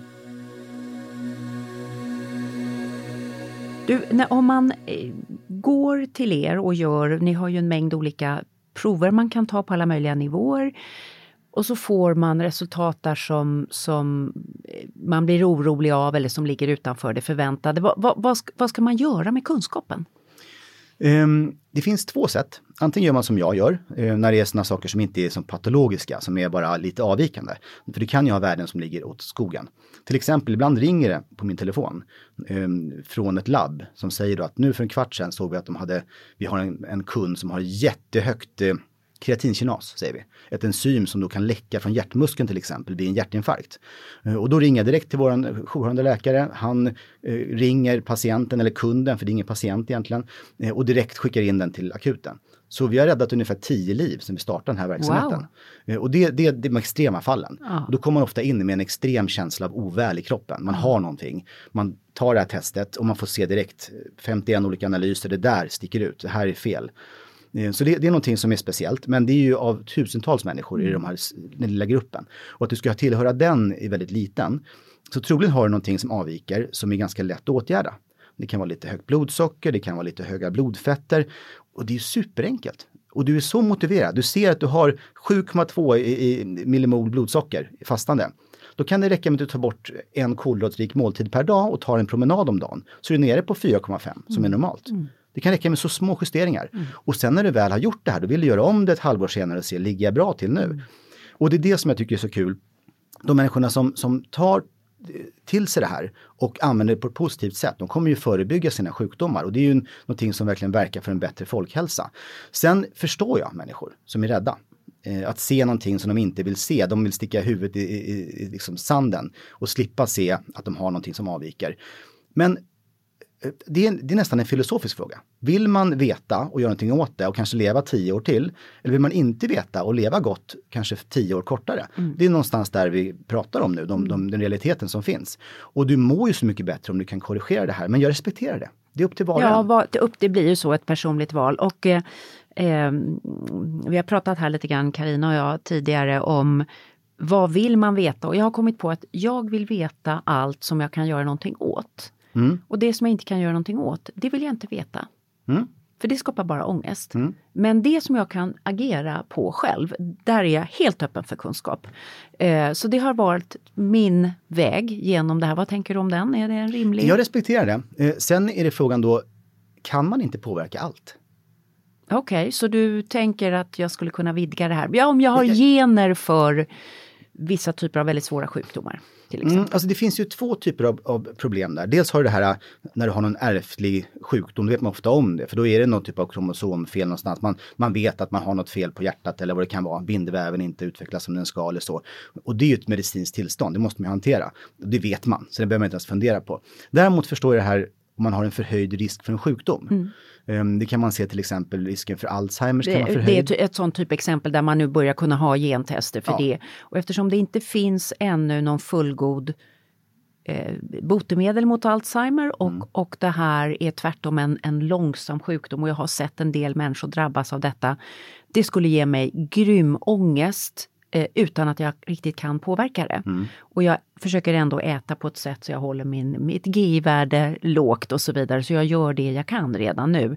Du, om man går till er och ni har ju en mängd olika prover man kan ta på alla möjliga nivåer. Och så får man resultat där som man blir orolig av eller som ligger utanför det förväntade. Vad ska man göra med kunskapen? Det finns två sätt. Antingen gör man som jag gör, när det är sådana saker som inte är som patologiska, som är bara lite avvikande. För det kan ju ha värden som ligger åt skogen. Till exempel, ibland ringer det på min telefon från ett labb som säger då att nu för en kvart sedan såg vi att vi har en kund som har jättehögt kreatinkinas, säger vi. Ett enzym som då kan läcka från hjärtmuskeln till exempel vid en hjärtinfarkt. Och då ringer jag direkt till vår jourhavande läkare. Han ringer patienten eller kunden, för det är ingen patient egentligen, och direkt skickar in den till akuten. Så vi har räddat ungefär 10 liv sedan vi startade den här verksamheten. Wow. Och det är de extrema fallen. Och då kommer man ofta in med en extrem känsla av oväl i kroppen. Man har någonting. Man tar det här testet och man får se direkt 51 olika analyser. Det där sticker ut. Det här är fel. Så det är någonting som är speciellt, men det är ju av tusentals människor i den lilla gruppen. Och att du ska tillhöra den är väldigt liten. Så troligen har du någonting som avviker som är ganska lätt att åtgärda. Det kan vara lite högt blodsocker, det kan vara lite höga blodfetter och det är superenkelt. Och du är så motiverad. Du ser att du har 7,2 i millimol blodsocker fastande. Då kan det räcka med att du tar bort en kolhydratrik måltid per dag och tar en promenad om dagen. Så är du nere på 4,5 som är normalt. Det kan räcka med så små justeringar. Och sen när du väl har gjort det här, då vill du göra om det ett halvår senare och se, ligger jag bra till nu? Och det är det som jag tycker är så kul. De människorna som tar till sig det här och använder det på ett positivt sätt, de kommer ju förebygga sina sjukdomar, och det är ju någonting som verkligen verkar för en bättre folkhälsa. Sen förstår jag människor som är rädda att se någonting som de inte vill se. De vill sticka huvudet i liksom sanden och slippa se att de har någonting som avviker. Men det är nästan en filosofisk fråga. Vill man veta och göra någonting åt det och kanske leva 10 år till? Eller vill man inte veta och leva gott kanske 10 år kortare? Det är någonstans där vi pratar om nu, den realiteten som finns. Och du mår ju så mycket bättre om du kan korrigera det här. Men jag respekterar det. Det är upp till var och en. Det blir ju så ett personligt val. Och vi har pratat här lite grann, Carina och jag, tidigare om vad vill man veta? Och jag har kommit på att jag vill veta allt som jag kan göra någonting åt. Och det som jag inte kan göra någonting åt, det vill jag inte veta. För det skapar bara ångest. Men det som jag kan agera på själv, där är jag helt öppen för kunskap. Så det har varit min väg genom det här. Vad tänker du om den? Är det en rimlig? Jag respekterar det. Sen är det frågan då, kan man inte påverka allt? Okej, så du tänker att jag skulle kunna vidga det här? Ja, om jag har gener för vissa typer av väldigt svåra sjukdomar. Alltså det finns ju 2 typer av problem där. Dels har du det här när du har någon ärftlig sjukdom, då vet man ofta om det. För då är det någon typ av kromosomfel någonstans. Man vet att man har något fel på hjärtat eller vad det kan vara. Bindväven inte utvecklas som den ska eller så. Och det är ju ett medicinskt tillstånd, det måste man hantera. Det vet man, så det behöver man inte ens fundera på. Däremot förstår jag det här om man har en förhöjd risk för en sjukdom. Det kan man se till exempel risken för Alzheimers kan vara förhöjd. Det är ett sånt typ exempel där man nu börjar kunna ha gentester för det. Och eftersom det inte finns ännu någon fullgod botemedel mot Alzheimer och det här är tvärtom en långsam sjukdom, och jag har sett en del människor drabbas av detta. Det skulle ge mig grym ångest utan att jag riktigt kan påverka det. Och jag försöker ändå äta på ett sätt så jag håller mitt GI-värde lågt och så vidare. Så jag gör det jag kan redan nu.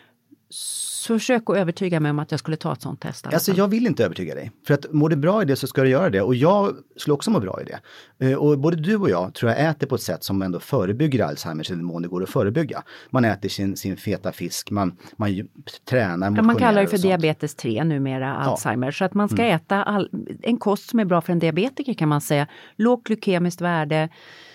Så försök att övertyga mig om att jag skulle ta ett sånt test. Alltså jag vill inte övertyga dig. För att mår du bra i det så ska du göra det. Och jag skulle också må bra i det. Och både du och jag tror jag äter på ett sätt som ändå förebygger Alzheimers i den mån det går att förebygga. Man äter sin feta fisk, man tränar, motionerar. Man kallar det för diabetes 3 numera, Alzheimer. Så att man ska äta en kost som är bra för en diabetiker kan man säga. Lågt glykemiskt värde.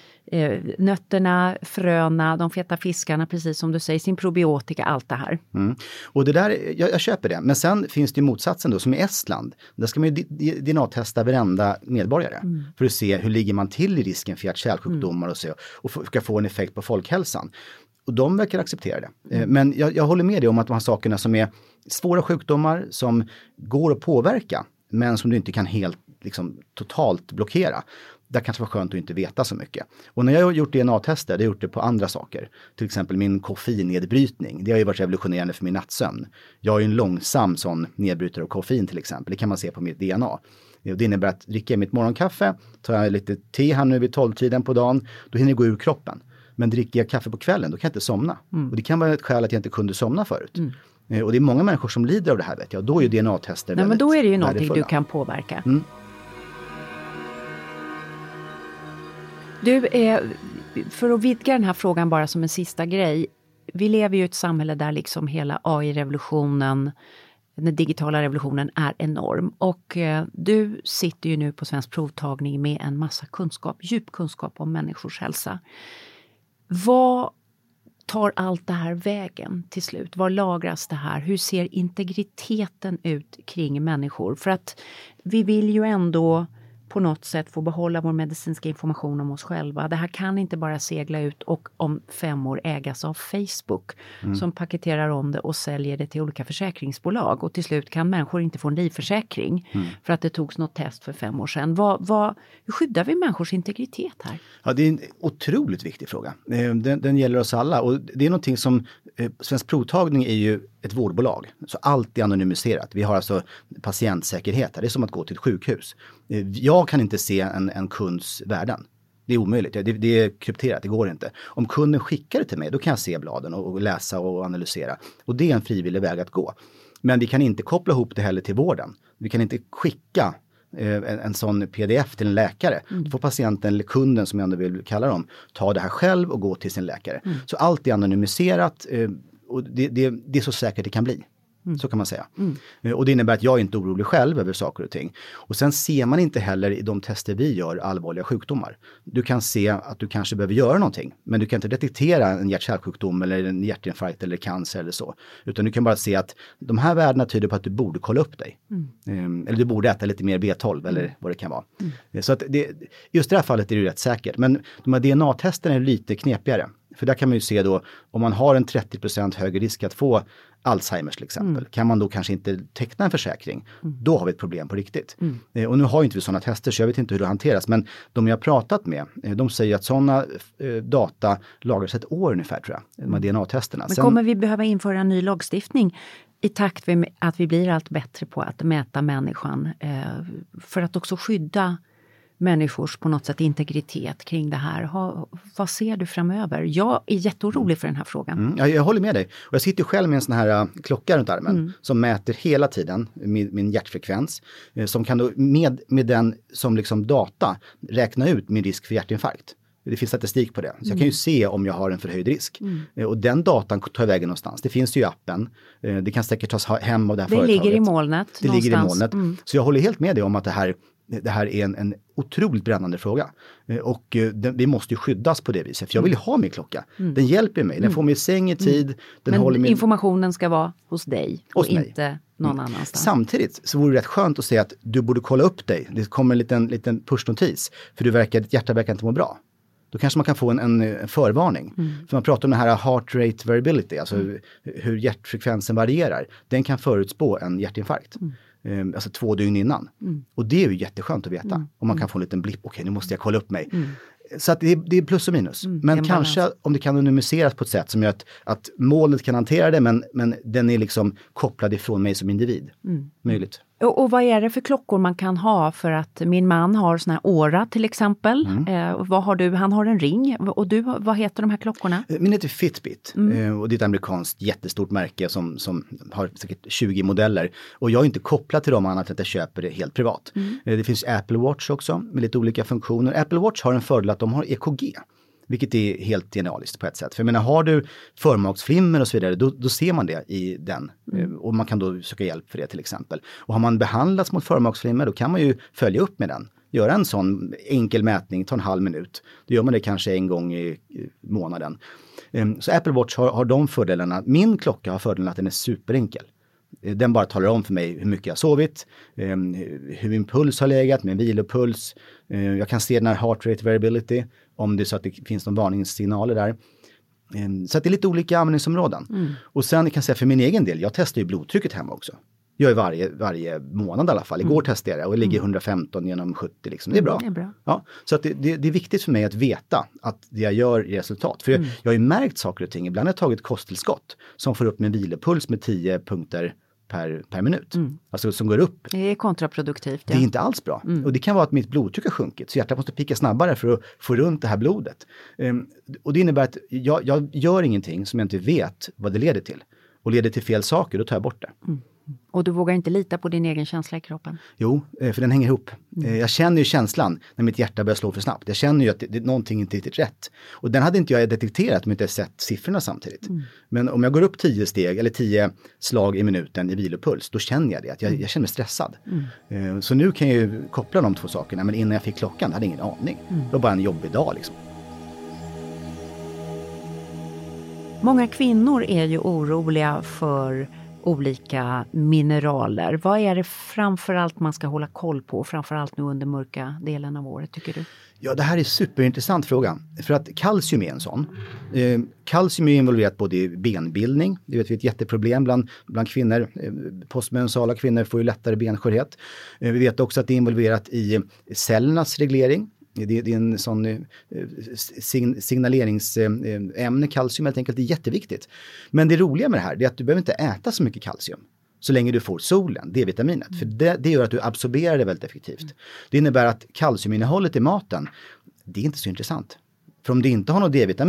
Nötterna, fröna, de feta fiskarna, precis som du säger, sin probiotika, allt det här. Och det där, jag köper det. Men sen finns det ju motsatsen då, som i Estland. Där ska man ju DNA-testa varenda medborgare. För att se hur ligger man till i risken för hjärt-kärlsjukdomar och ska få en effekt på folkhälsan. Och de verkar acceptera det. Men jag håller med dig om att de här sakerna som är svåra sjukdomar som går att påverka, men som du inte kan helt totalt blockera. Där kanske var skönt att inte veta så mycket. Och när jag har gjort DNA-tester, det har jag gjort det på andra saker. Till exempel min koffeinnedbrytning. Det har ju varit revolutionerande för min nattsömn. Jag är ju en långsam sån nedbrytare av koffein till exempel. Det kan man se på mitt DNA. Det innebär att dricker jag mitt morgonkaffe, tar jag lite te här nu vid 12-tiden på dagen, då hinner det gå ur kroppen. Men dricker jag kaffe på kvällen, då kan jag inte somna. Och det kan vara ett skäl att jag inte kunde somna förut. Och det är många människor som lider av det här, vet jag. Då är ju DNA-tester väldigt men då är det ju någonting värdefulla. Du kan påverka. Du, för att vidga den här frågan bara som en sista grej. Vi lever ju i ett samhälle där liksom hela AI-revolutionen, den digitala revolutionen är enorm. Och du sitter ju nu på Svensk Provtagning med en massa kunskap, djup kunskap om människors hälsa. Vad tar allt det här vägen till slut? Var lagras det här? Hur ser integriteten ut kring människor? För att vi vill ju ändå på något sätt få behålla vår medicinska information om oss själva. Det här kan inte bara segla ut och om 5 år ägas av Facebook som paketerar om det och säljer det till olika försäkringsbolag. Och till slut kan människor inte få en livförsäkring för att det togs något test för 5 år sedan. Hur skyddar vi människors integritet här? Ja, det är en otroligt viktig fråga. Den gäller oss alla, och det är någonting som Svensk Provtagning är ju ett vårdbolag. Så allt är anonymiserat. Vi har alltså patientsäkerhet. Det är som att gå till ett sjukhus. Jag kan inte se en kunds värden. Det är omöjligt. Det är krypterat, det går inte. Om kunden skickar det till mig, då kan jag se bladen och läsa och analysera. Och det är en frivillig väg att gå. Men vi kan inte koppla ihop det heller till vården. Vi kan inte skicka en sån pdf till en läkare. Då får patienten eller kunden, som jag ändå vill kalla dem, ta det här själv och gå till sin läkare. Så allt är anonymiserat och det är så säkert det kan bli. Så kan man säga. Och det innebär att jag är inte orolig själv över saker och ting. Och sen ser man inte heller i de tester vi gör allvarliga sjukdomar. Du kan se att du kanske behöver göra någonting. Men du kan inte detektera en hjärt-kärlsjukdom eller en hjärtinfarkt eller cancer eller så. Utan du kan bara se att de här värdena tyder på att du borde kolla upp dig. Eller du borde äta lite mer B12 eller vad det kan vara. Så att just i det här fallet är det rätt säkert. Men de här DNA-testerna är lite knepigare. För där kan man ju se då, om man har en 30% högre risk att få Alzheimers till exempel, kan man då kanske inte teckna en försäkring. Då har vi ett problem på riktigt. Och nu har ju inte vi sådana tester, så jag vet inte hur det hanteras. Men de jag har pratat med, de säger att sådana data lagras ett år ungefär, tror jag. De här DNA-testerna. Men kommer vi behöva införa en ny lagstiftning i takt med att vi blir allt bättre på att mäta människan, för att också skydda människors på något sätt integritet kring det här? Vad ser du framöver? Jag är jätteorolig för den här frågan. Jag håller med dig. Och jag sitter själv med en sån här klocka runt armen som mäter hela tiden min hjärtfrekvens. Som kan då med den som liksom data räkna ut min risk för hjärtinfarkt. Det finns statistik på det. Så jag kan ju se om jag har en förhöjd risk. Och den datan tar vägen någonstans. Det finns ju i appen. Det kan säkert tas hem av det här företaget. Det ligger i molnet. Det ligger i molnet. Så jag håller helt med dig om att det här är en otroligt brännande fråga. Och vi måste ju skyddas på det viset. För jag vill ju ha min klocka. Den hjälper mig. Den får mig i säng i tid. Men håller mig... informationen ska vara hos dig och inte någon annanstans. Samtidigt så vore det rätt skönt att säga att du borde kolla upp dig. Det kommer en liten pushnotis. För ditt hjärta verkar inte må bra. Då kanske man kan få en förvarning. För man pratar om den här heart rate variability. Alltså hur hjärtfrekvensen varierar. Den kan förutspå en hjärtinfarkt. Alltså 2 dygn innan. Och det är ju jätteskönt att veta. Om man kan få en liten blipp. Okej, nu måste jag kolla upp mig. Så att det är plus och minus. Men kanske om det kan anonymiseras på ett sätt som gör att målet kan hantera det. Men den är liksom kopplad ifrån mig som individ. Möjligt. Och vad är det för klockor man kan ha? För att min man har såna här Oura till exempel. Vad har du? Han har en ring. Och du, vad heter de här klockorna? Min heter Fitbit. Och det är ett amerikanskt jättestort märke som har säkert 20 modeller. Och jag är inte kopplad till dem annat än att jag köper det helt privat. Det finns Apple Watch också med lite olika funktioner. Apple Watch har en fördel att de har EKG. Vilket är helt genialiskt på ett sätt. För jag menar, har du förmaksflimmer och så vidare, då ser man det i den. Och man kan då söka hjälp för det till exempel. Och har man behandlats mot förmaksflimmer, då kan man ju följa upp med den. Göra en sån enkel mätning, ta en halv minut. Då gör man det kanske en gång i månaden. Så Apple Watch har de fördelarna. Min klocka har fördelen att den är superenkel. Den bara talar om för mig hur mycket jag har sovit, hur min puls har legat, min vilopuls. Jag kan se den här heart rate variability, om det är så att det finns någon varningssignaler där. Så att det är lite olika användningsområden. Och sen kan jag säga för min egen del, jag testar ju blodtrycket hemma också. Jag gör varje månad i alla fall. Igår testade jag och ligger 115 genom 70. Liksom. Det är bra. Ja, så att det är viktigt för mig att veta att det jag gör är resultat. För jag har ju märkt saker och ting. Ibland har jag tagit kosttillskott som får upp min vilopuls med 10 punkter per minut. Alltså som går upp. Det är kontraproduktivt. Det är inte alls bra. Och det kan vara att mitt blodtryck har sjunkit. Så hjärtat måste pika snabbare för att få runt det här blodet. Och det innebär att jag gör ingenting som jag inte vet vad det leder till. Och leder till fel saker, då tar jag bort det. Och du vågar inte lita på din egen känsla i kroppen? Jo, för den hänger ihop. Jag känner ju känslan när mitt hjärta börjar slå för snabbt. Jag känner ju att någonting inte är riktigt rätt. Och den hade inte jag detekterat om jag inte sett siffrorna samtidigt. Men om jag går upp 10 steg eller 10 slag i minuten i vilopuls, då känner jag det. Att jag känner mig stressad. Så nu kan jag ju koppla de 2 sakerna. Men innan jag fick klockan hade jag ingen aning. Det var bara en jobbig dag liksom. Många kvinnor är ju oroliga för olika mineraler. Vad är det framförallt man ska hålla koll på, framförallt nu under mörka delen av året, tycker du? Ja, det här är en superintressant fråga. För att kalcium är en sån. Kalcium är involverat både i benbildning. Det vet vi är ett jätteproblem bland kvinnor. Postmensala kvinnor får ju lättare benskörhet. Vi vet också att det är involverat i cellernas reglering. Det är en sån signaleringsämne, kalcium helt enkelt, det är jätteviktigt. Men det roliga med det här är att du behöver inte äta så mycket kalcium så länge du får solen, D-vitaminet. För det gör att du absorberar det väldigt effektivt. Det innebär att kalciuminnehållet i maten, det är inte så intressant. För om du inte har något D-vitamin,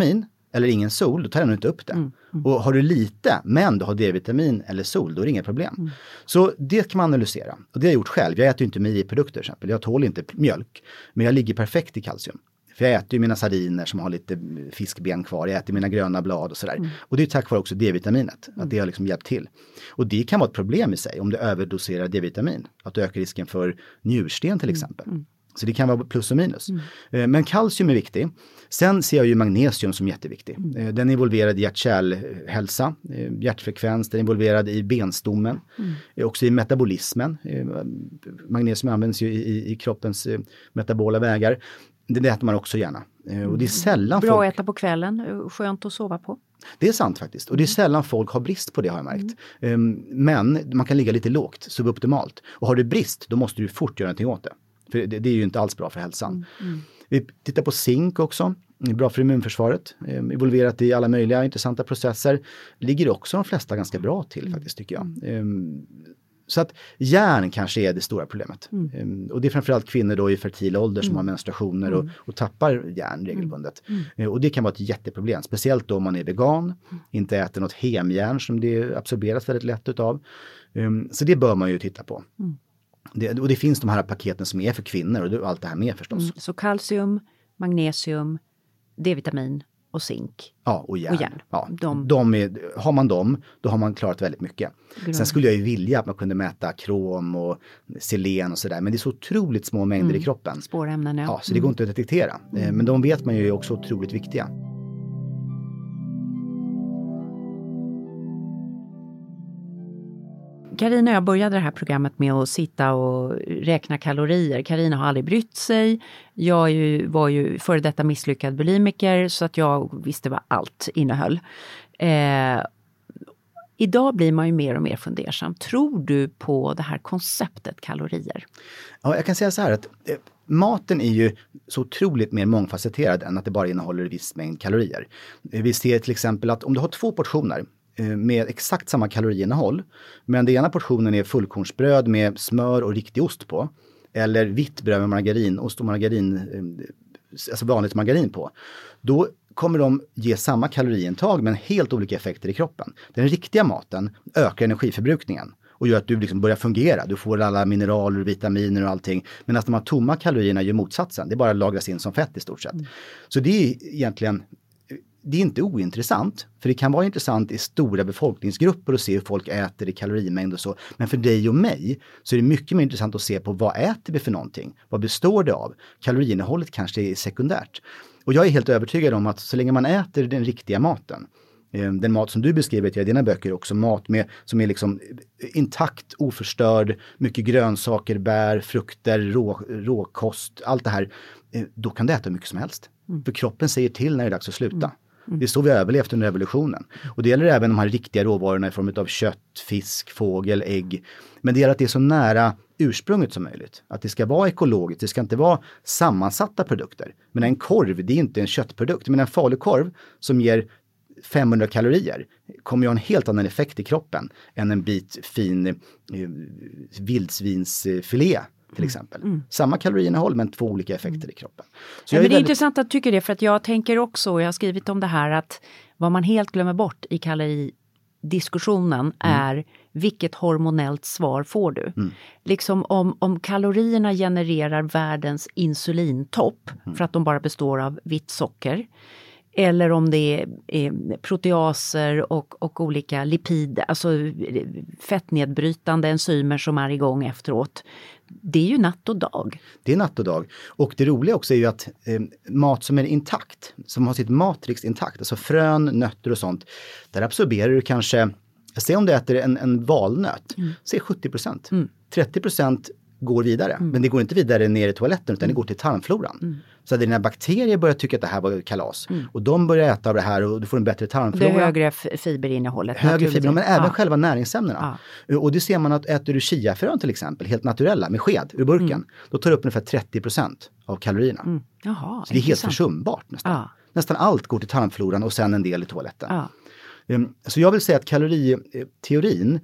eller ingen sol, då tar den inte upp det. Och har du lite, men du har D-vitamin eller sol, då är det inga problem. Så det kan man analysera. Och det har jag gjort själv. Jag äter ju inte mejeriprodukter till exempel. Jag tål inte mjölk. Men jag ligger perfekt i kalcium. För jag äter ju mina sardiner som har lite fiskben kvar. Jag äter mina gröna blad och sådär. Och det är tack vare också D-vitaminet. Att det har liksom hjälpt till. Och det kan vara ett problem i sig om du överdoserar D-vitamin. Att du ökar risken för njursten till exempel. Så det kan vara plus och minus. Men kalcium är viktig. Sen ser jag ju magnesium som jätteviktig. Den är involverad i hjärt-kärlhälsa, hjärtfrekvens, den är involverad i benstommen, också i metabolismen. Magnesium används ju i kroppens metabola vägar. Det äter man också gärna. Och det är sällan bra att äta på kvällen, skönt att sova på. Det är sant faktiskt. Och det är sällan folk har brist på det, har jag märkt. Men man kan ligga lite lågt, suboptimalt. Och har du brist, då måste du fort göra någonting åt det. För det är ju inte alls bra för hälsan. Vi tittar på zink också. Det är bra för immunförsvaret. Involverat i alla möjliga intressanta processer. Ligger också de flesta ganska bra till faktiskt, tycker jag. Så att järn kanske är det stora problemet. Och det är framförallt kvinnor då i fertil ålder som har menstruationer och tappar järn regelbundet. Och det kan vara ett jätteproblem. Speciellt då om man är vegan. Inte äter något hemjärn som det absorberas väldigt lätt utav. Så det bör man ju titta på. Och det finns de här paketen som är för kvinnor och allt det här med förstås. Så kalcium, magnesium, D-vitamin och zink. Ja, och järn. Ja, De har man dem, då har man klarat väldigt mycket. Sen skulle jag ju vilja att man kunde mäta krom och selen och sådär. Men det är så otroligt små mängder i kroppen. Spårämnen, ja. Så det går inte att detektera. Men de vet man ju är också otroligt viktiga. Carina och jag började det här programmet med att sitta och räkna kalorier. Carina har aldrig brytt sig. Jag var ju före detta misslyckad bulimiker så att jag visste vad allt innehöll. Idag blir man ju mer och mer fundersam. Tror du på det här konceptet kalorier? Ja, jag kan säga så här att maten är ju så otroligt mer mångfacetterad än att det bara innehåller en viss mängd kalorier. Vi ser till exempel att om du har 2 portioner med exakt samma kaloriinnehåll, men den ena portionen är fullkornsbröd med smör och riktig ost på, eller vitt bröd med margarinost och margarin, alltså vanligt margarin på, då kommer de ge samma kaloriintag men helt olika effekter i kroppen. Den riktiga maten ökar energiförbrukningen och gör att du liksom börjar fungera. Du får alla mineraler, vitaminer och allting. Men att de här tomma kalorierna gör motsatsen. Det bara lagras in som fett i stort sett. Så det är egentligen, det är inte ointressant, för det kan vara intressant i stora befolkningsgrupper att se hur folk äter i kalorimängd och så. Men för dig och mig så är det mycket mer intressant att se på vad äter vi för någonting? Vad består det av? Kaloriinnehållet kanske är sekundärt. Och jag är helt övertygad om att så länge man äter den riktiga maten, den mat som du beskriver i dina böcker också, mat som är liksom intakt, oförstörd, mycket grönsaker, bär, frukter, råkost, allt det här, då kan du äta mycket som helst. För kroppen säger till när det är dags att sluta. Det är så vi har överlevt under revolutionen. Och det gäller även de här riktiga råvarorna i form av kött, fisk, fågel, ägg. Men det gäller att det är så nära ursprunget som möjligt. Att det ska vara ekologiskt, det ska inte vara sammansatta produkter. Men en korv, det är inte en köttprodukt. Men en falukorv som ger 500 kalorier kommer ju ha en helt annan effekt i kroppen än en bit fin vildsvinsfilé till exempel. Samma kaloriinnehåll men 2 olika effekter i kroppen. Så men det är intressant att tycka det, för att jag tänker också, och jag har skrivit om det här, att vad man helt glömmer bort i kaloridiskussionen är vilket hormonellt svar får du. Liksom om kalorierna genererar världens insulintopp för att de bara består av vitt socker, eller om det är proteaser och olika lipider, alltså fettnedbrytande enzymer som är igång efteråt. Det är ju natt och dag. Det är natt och dag. Och det roliga också är ju att mat som är intakt, som har sitt matrix intakt, alltså frön, nötter och sånt, där absorberar du kanske, säg om du äter en valnöt, säg 70%. 30% går vidare, men det går inte vidare ner i toaletten utan det går till tarmfloran. Så att dina bakterier börjar tycka att det här var kalas. Och de börjar äta av det här och du får en bättre tarmflora. Det är högre fiberinnehållet. Högre fiber, men även själva näringsämnena. Och det ser man att äter du chiafrön till exempel, helt naturella, med sked ur burken, då tar du upp ungefär 30% av kalorierna. Jaha, så det är helt försumbart nästan. Nästan allt går till tarmfloran och sen en del i toaletten. Så jag vill säga att kaloriteorin,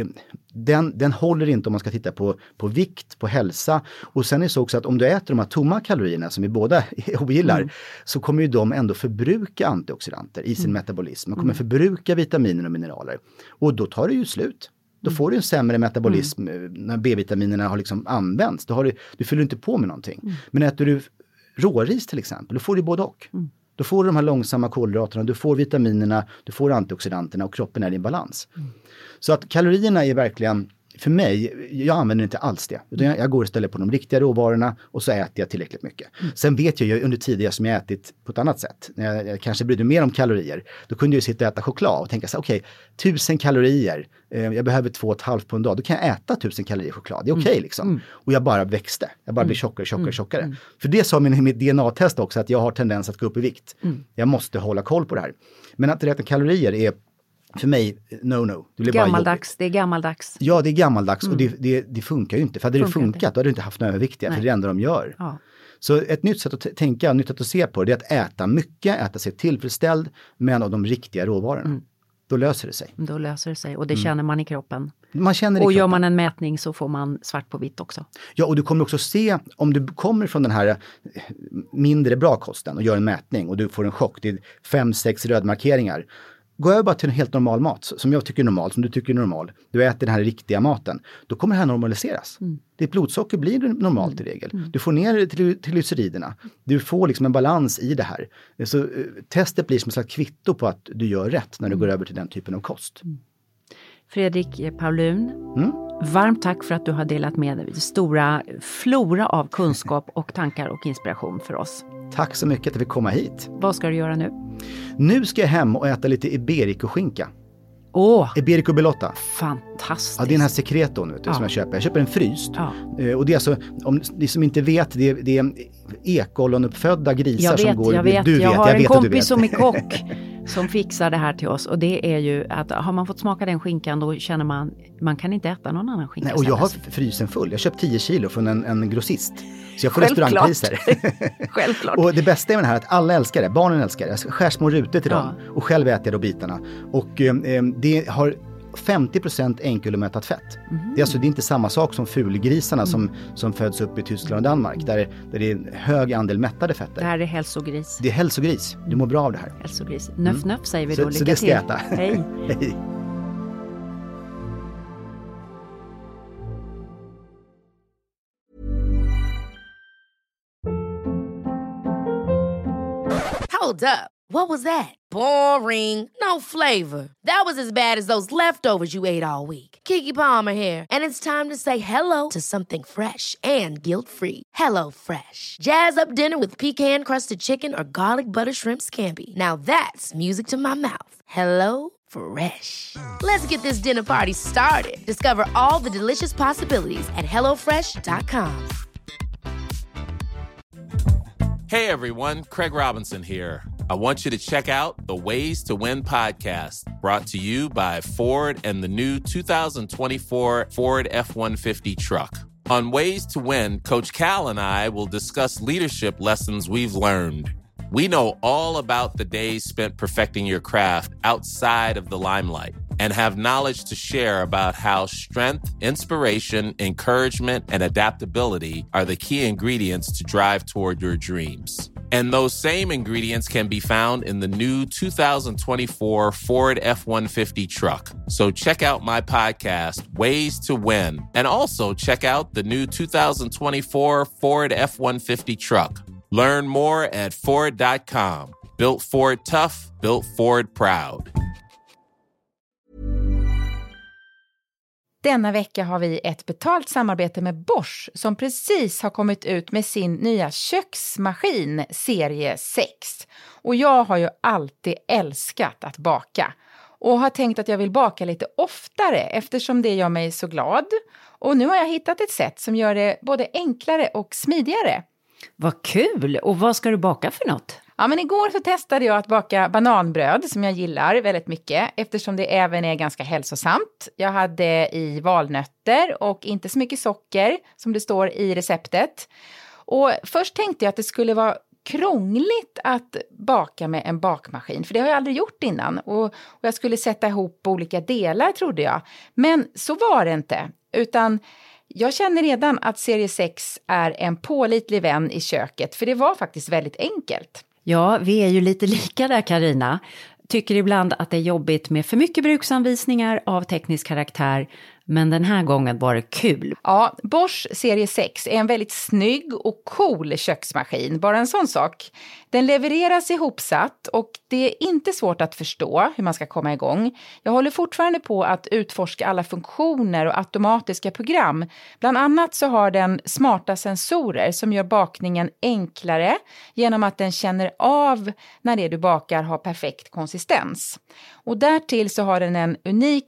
den håller inte om man ska titta på vikt, på hälsa. Och sen är det så också att om du äter de här tomma kalorierna som vi båda ogillar, så kommer ju de ändå förbruka antioxidanter i sin metabolism. Man kommer förbruka vitaminer och mineraler. Och då tar det ju slut. Då får du en sämre metabolism när B-vitaminerna har liksom använts. Du fyller inte på med någonting. Men äter du råris till exempel, då får du både och. Då får du de här långsamma kolhydraterna, du får vitaminerna, du får antioxidanterna och kroppen är i balans. Så att kalorierna är verkligen, för mig, jag använder inte alls det. Utan jag går istället på de riktiga råvarorna och så äter jag tillräckligt mycket. Sen vet jag ju under tidigare som jag ätit på ett annat sätt. När jag kanske brydde mer om kalorier. Då kunde jag sitta och äta choklad och tänka så okej, 1000 kalorier. Jag behöver 2,5 på en dag. Då kan jag äta 1000 kalorier choklad. Det är okej liksom. Och jag bara växte. Jag bara blir tjockare. För det sa mitt DNA-test också att jag har tendens att gå upp i vikt. Jag måste hålla koll på det här. Men att räkna kalorier är för mig, no. Det är gammaldags. Ja, det är gammaldags och det funkar ju inte. För hade det funkat, då hade du inte haft några överviktiga. För det är det enda de gör. Ja. Så ett nytt sätt att tänka, nytt sätt att se på det är att äta mycket, äta sig tillfredsställd, men av de riktiga råvarorna. Då löser det sig. Och det känner man i kroppen. Man känner det i kroppen. Gör man en mätning så får man svart på vitt också. Ja, och du kommer också se, om du kommer från den här mindre bra kosten och gör en mätning och du får en chock, det är 5-6 rödmarkeringar. Gå över bara till en helt normal mat, som jag tycker är normal, som du tycker är normal. Du äter den här riktiga maten. Då kommer det här normaliseras. Ditt blodsocker blir normalt i regel. Du får ner triglyceriderna. Du får liksom en balans i det här. Så testet blir som ett slags kvitto på att du gör rätt när du går över till den typen av kost. Fredrik Paulun, varmt tack för att du har delat med dig stora flora av kunskap och tankar och inspiration för oss. Tack så mycket att vi fick komma hit. Vad ska du göra nu? Nu ska jag hem och äta lite Iberico-skinka. Iberico Bellotta. Fantastiskt. Ja, det är den här secreton som jag köper. Jag köper en fryst. Och det är alltså, om ni som inte vet, det är ekolonuppfödda grisar som går... Jag vet. Jag har en kompis som är kock som fixar det här till oss. Och det är ju att har man fått smaka den skinkan, då känner man kan inte äta någon annan skinka. Nej, och jag har frysen full. Jag har köpt 10 kilo från en grossist. Så jag får restaurangpriser. Självklart. Och det bästa är med det här att alla älskar det. Barnen älskar det. Jag skär små rutor till dem. Och själv äter jag då bitarna. Och det har 50% enkelomättat fett. Det är inte samma sak som fulgrisarna som föds upp i Tyskland och Danmark. Där det är en hög andel mättade fetter. Det här är hälsogris. Det är hälsogris. Du mår bra av det här. Hälsogris. Nöff säger vi då. Så det ska jag äta. Hej. Hej. Hold up. What was that? Boring. No flavor. That was as bad as those leftovers you ate all week. Keke Palmer here. And it's time to say hello to something fresh and guilt-free. Hello Fresh. Jazz up dinner with pecan-crusted chicken or garlic butter shrimp scampi. Now that's music to my mouth. Hello Fresh. Let's get this dinner party started. Discover all the delicious possibilities at hellofresh.com. Hey everyone, Craig Robinson here. I want you to check out the Ways to Win podcast, brought to you by Ford and the new 2024 Ford F-150 truck. On Ways to Win, Coach Cal and I will discuss leadership lessons we've learned. We know all about the days spent perfecting your craft outside of the limelight and have knowledge to share about how strength, inspiration, encouragement, and adaptability are the key ingredients to drive toward your dreams. And those same ingredients can be found in the new 2024 Ford F-150 truck. So check out my podcast, Ways to Win, and also check out the new 2024 Ford F-150 truck. Learn more at Ford.com. Built Ford tough, built Ford proud. Denna vecka har vi ett betalt samarbete med Bosch som precis har kommit ut med sin nya köksmaskin serie 6. Och jag har ju alltid älskat att baka och har tänkt att jag vill baka lite oftare eftersom det gör mig så glad. Och nu har jag hittat ett sätt som gör det både enklare och smidigare. Vad kul! Och vad ska du baka för något? Ja, men igår så testade jag att baka bananbröd som jag gillar väldigt mycket eftersom det även är ganska hälsosamt. Jag hade i valnötter och inte så mycket socker som det står i receptet. Och först tänkte jag att det skulle vara krångligt att baka med en bakmaskin. För det har jag aldrig gjort innan. Och jag skulle sätta ihop olika delar trodde jag. Men så var det inte. Utan jag känner redan att serie 6 är en pålitlig vän i köket. För det var faktiskt väldigt enkelt. Ja, vi är ju lite lika där, Carina. Tycker ibland att det är jobbigt med för mycket bruksanvisningar av teknisk karaktär. Men den här gången var det kul. Ja, Bosch serie 6 är en väldigt snygg och cool köksmaskin. Bara en sån sak. Den levereras ihopsatt och det är inte svårt att förstå hur man ska komma igång. Jag håller fortfarande på att utforska alla funktioner och automatiska program. Bland annat så har den smarta sensorer som gör bakningen enklare genom att den känner av när det du bakar har perfekt konsistens. Och därtill så har den en unik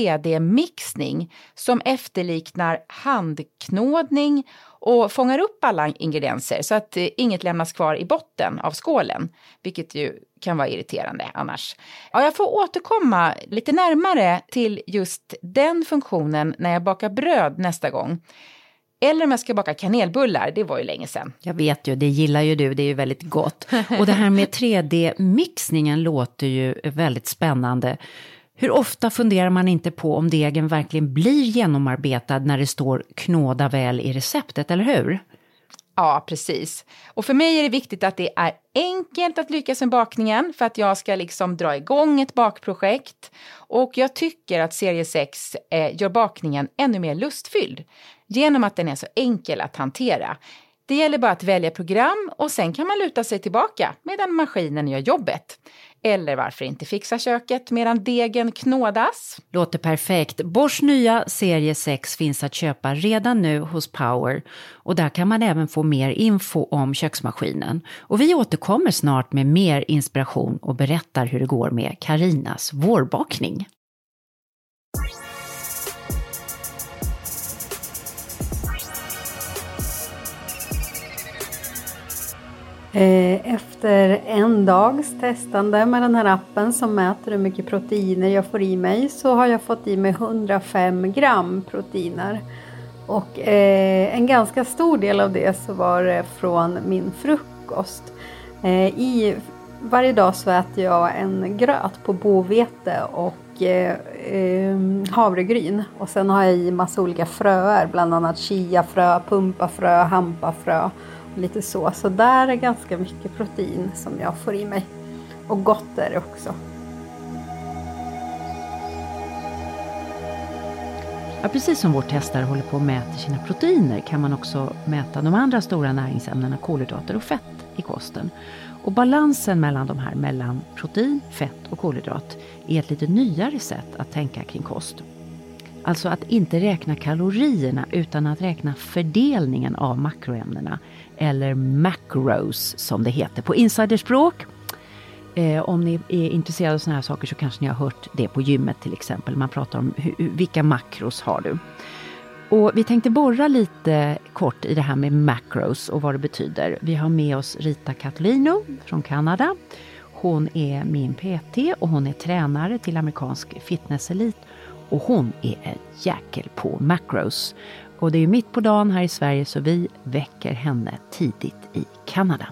3D-mixning som efterliknar handknådning och fångar upp alla ingredienser så att inget lämnas kvar i botten av skålen, vilket ju kan vara irriterande annars. Ja, jag får återkomma lite närmare till just den funktionen när jag bakar bröd nästa gång. Eller om jag ska baka kanelbullar, det var ju länge sedan. Jag vet ju, det gillar ju du, det är ju väldigt gott. Och det här med 3D-mixningen låter ju väldigt spännande. Hur ofta funderar man inte på om degen verkligen blir genomarbetad när det står knåda väl i receptet, eller hur? Ja, precis. Och för mig är det viktigt att det är enkelt att lyckas med bakningen för att jag ska liksom dra igång ett bakprojekt. Och jag tycker att serie 6 gör bakningen ännu mer lustfylld genom att den är så enkel att hantera. Det gäller bara att välja program och sen kan man luta sig tillbaka medan maskinen gör jobbet. Eller varför inte fixa köket medan degen knådas? Låter perfekt. Bosch nya serie 6 finns att köpa redan nu hos Power. Och där kan man även få mer info om köksmaskinen. Och vi återkommer snart med mer inspiration och berättar hur det går med Carinas vårbakning. Efter en dags testande med den här appen som mäter hur mycket proteiner jag får i mig, så har jag fått i mig 105 gram proteiner. Och en ganska stor del av det så var det från min frukost. Varje dag så äter jag en gröt på bovete och havregryn. Och sen har jag i massa olika fröer, bland annat chiafrö, pumpafrö, hampafrö. Lite så där är ganska mycket protein som jag får i mig. Och gott är det också. Ja, precis som vår testare håller på att mäta sina proteiner kan man också mäta de andra stora näringsämnena, kolhydrater och fett i kosten. Och balansen mellan de här, mellan protein, fett och kolhydrat, är ett lite nyare sätt att tänka kring kost. Alltså att inte räkna kalorierna utan att räkna fördelningen av makroämnena. Eller macros som det heter på insiderspråk. Om ni är intresserade av såna här saker så kanske ni har hört det på gymmet till exempel. Man pratar om vilka makros har du. Och vi tänkte borra lite kort i det här med macros och vad det betyder. Vi har med oss Rita Catolino från Kanada. Hon är min PT och hon är tränare till amerikansk fitnesselit. Och hon är en jäkel på macros. Och det är mitt på dagen här i Sverige så vi väcker henne tidigt i Kanada.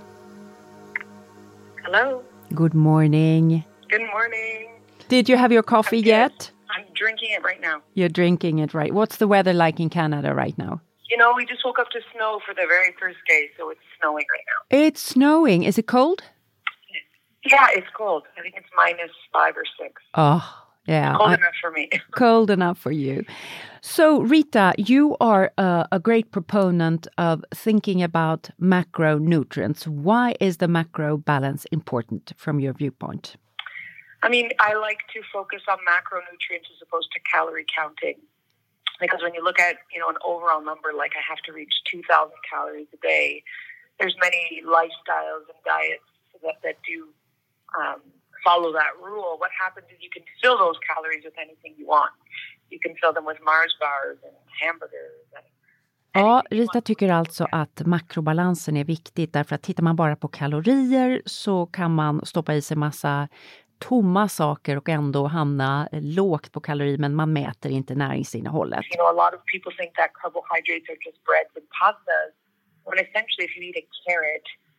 Hello. Good morning. Good morning. Did you have your coffee yet? I'm drinking it right now. You're drinking it right. What's the weather like in Canada right now? You know, we just woke up to snow for the very first day, so it's snowing right now. It's snowing. Is it cold? Yeah, it's cold. I think it's -5 or 6. Oh, yeah. Cold enough for me. Cold enough for you. So, Rita, you are a great proponent of thinking about macronutrients. Why is the macro balance important from your viewpoint? I mean, I like to focus on macronutrients as opposed to calorie counting. Because when you look at, an overall number, like I have to reach 2,000 calories a day, there's many lifestyles and diets that do follow that rule. What happens is you can fill those calories with anything you want. You can fill them with Mars bars and hamburgers. Ja, Rita tycker alltså att makrobalansen är viktigt därför att tittar man bara på kalorier så kan man stoppa i sig massa tomma saker och ändå hamna lågt på kalorier, men man mäter inte näringsinnehållet. A lot of people think that carbohydrates are just breads and pastas, when essentially if you eat a carrot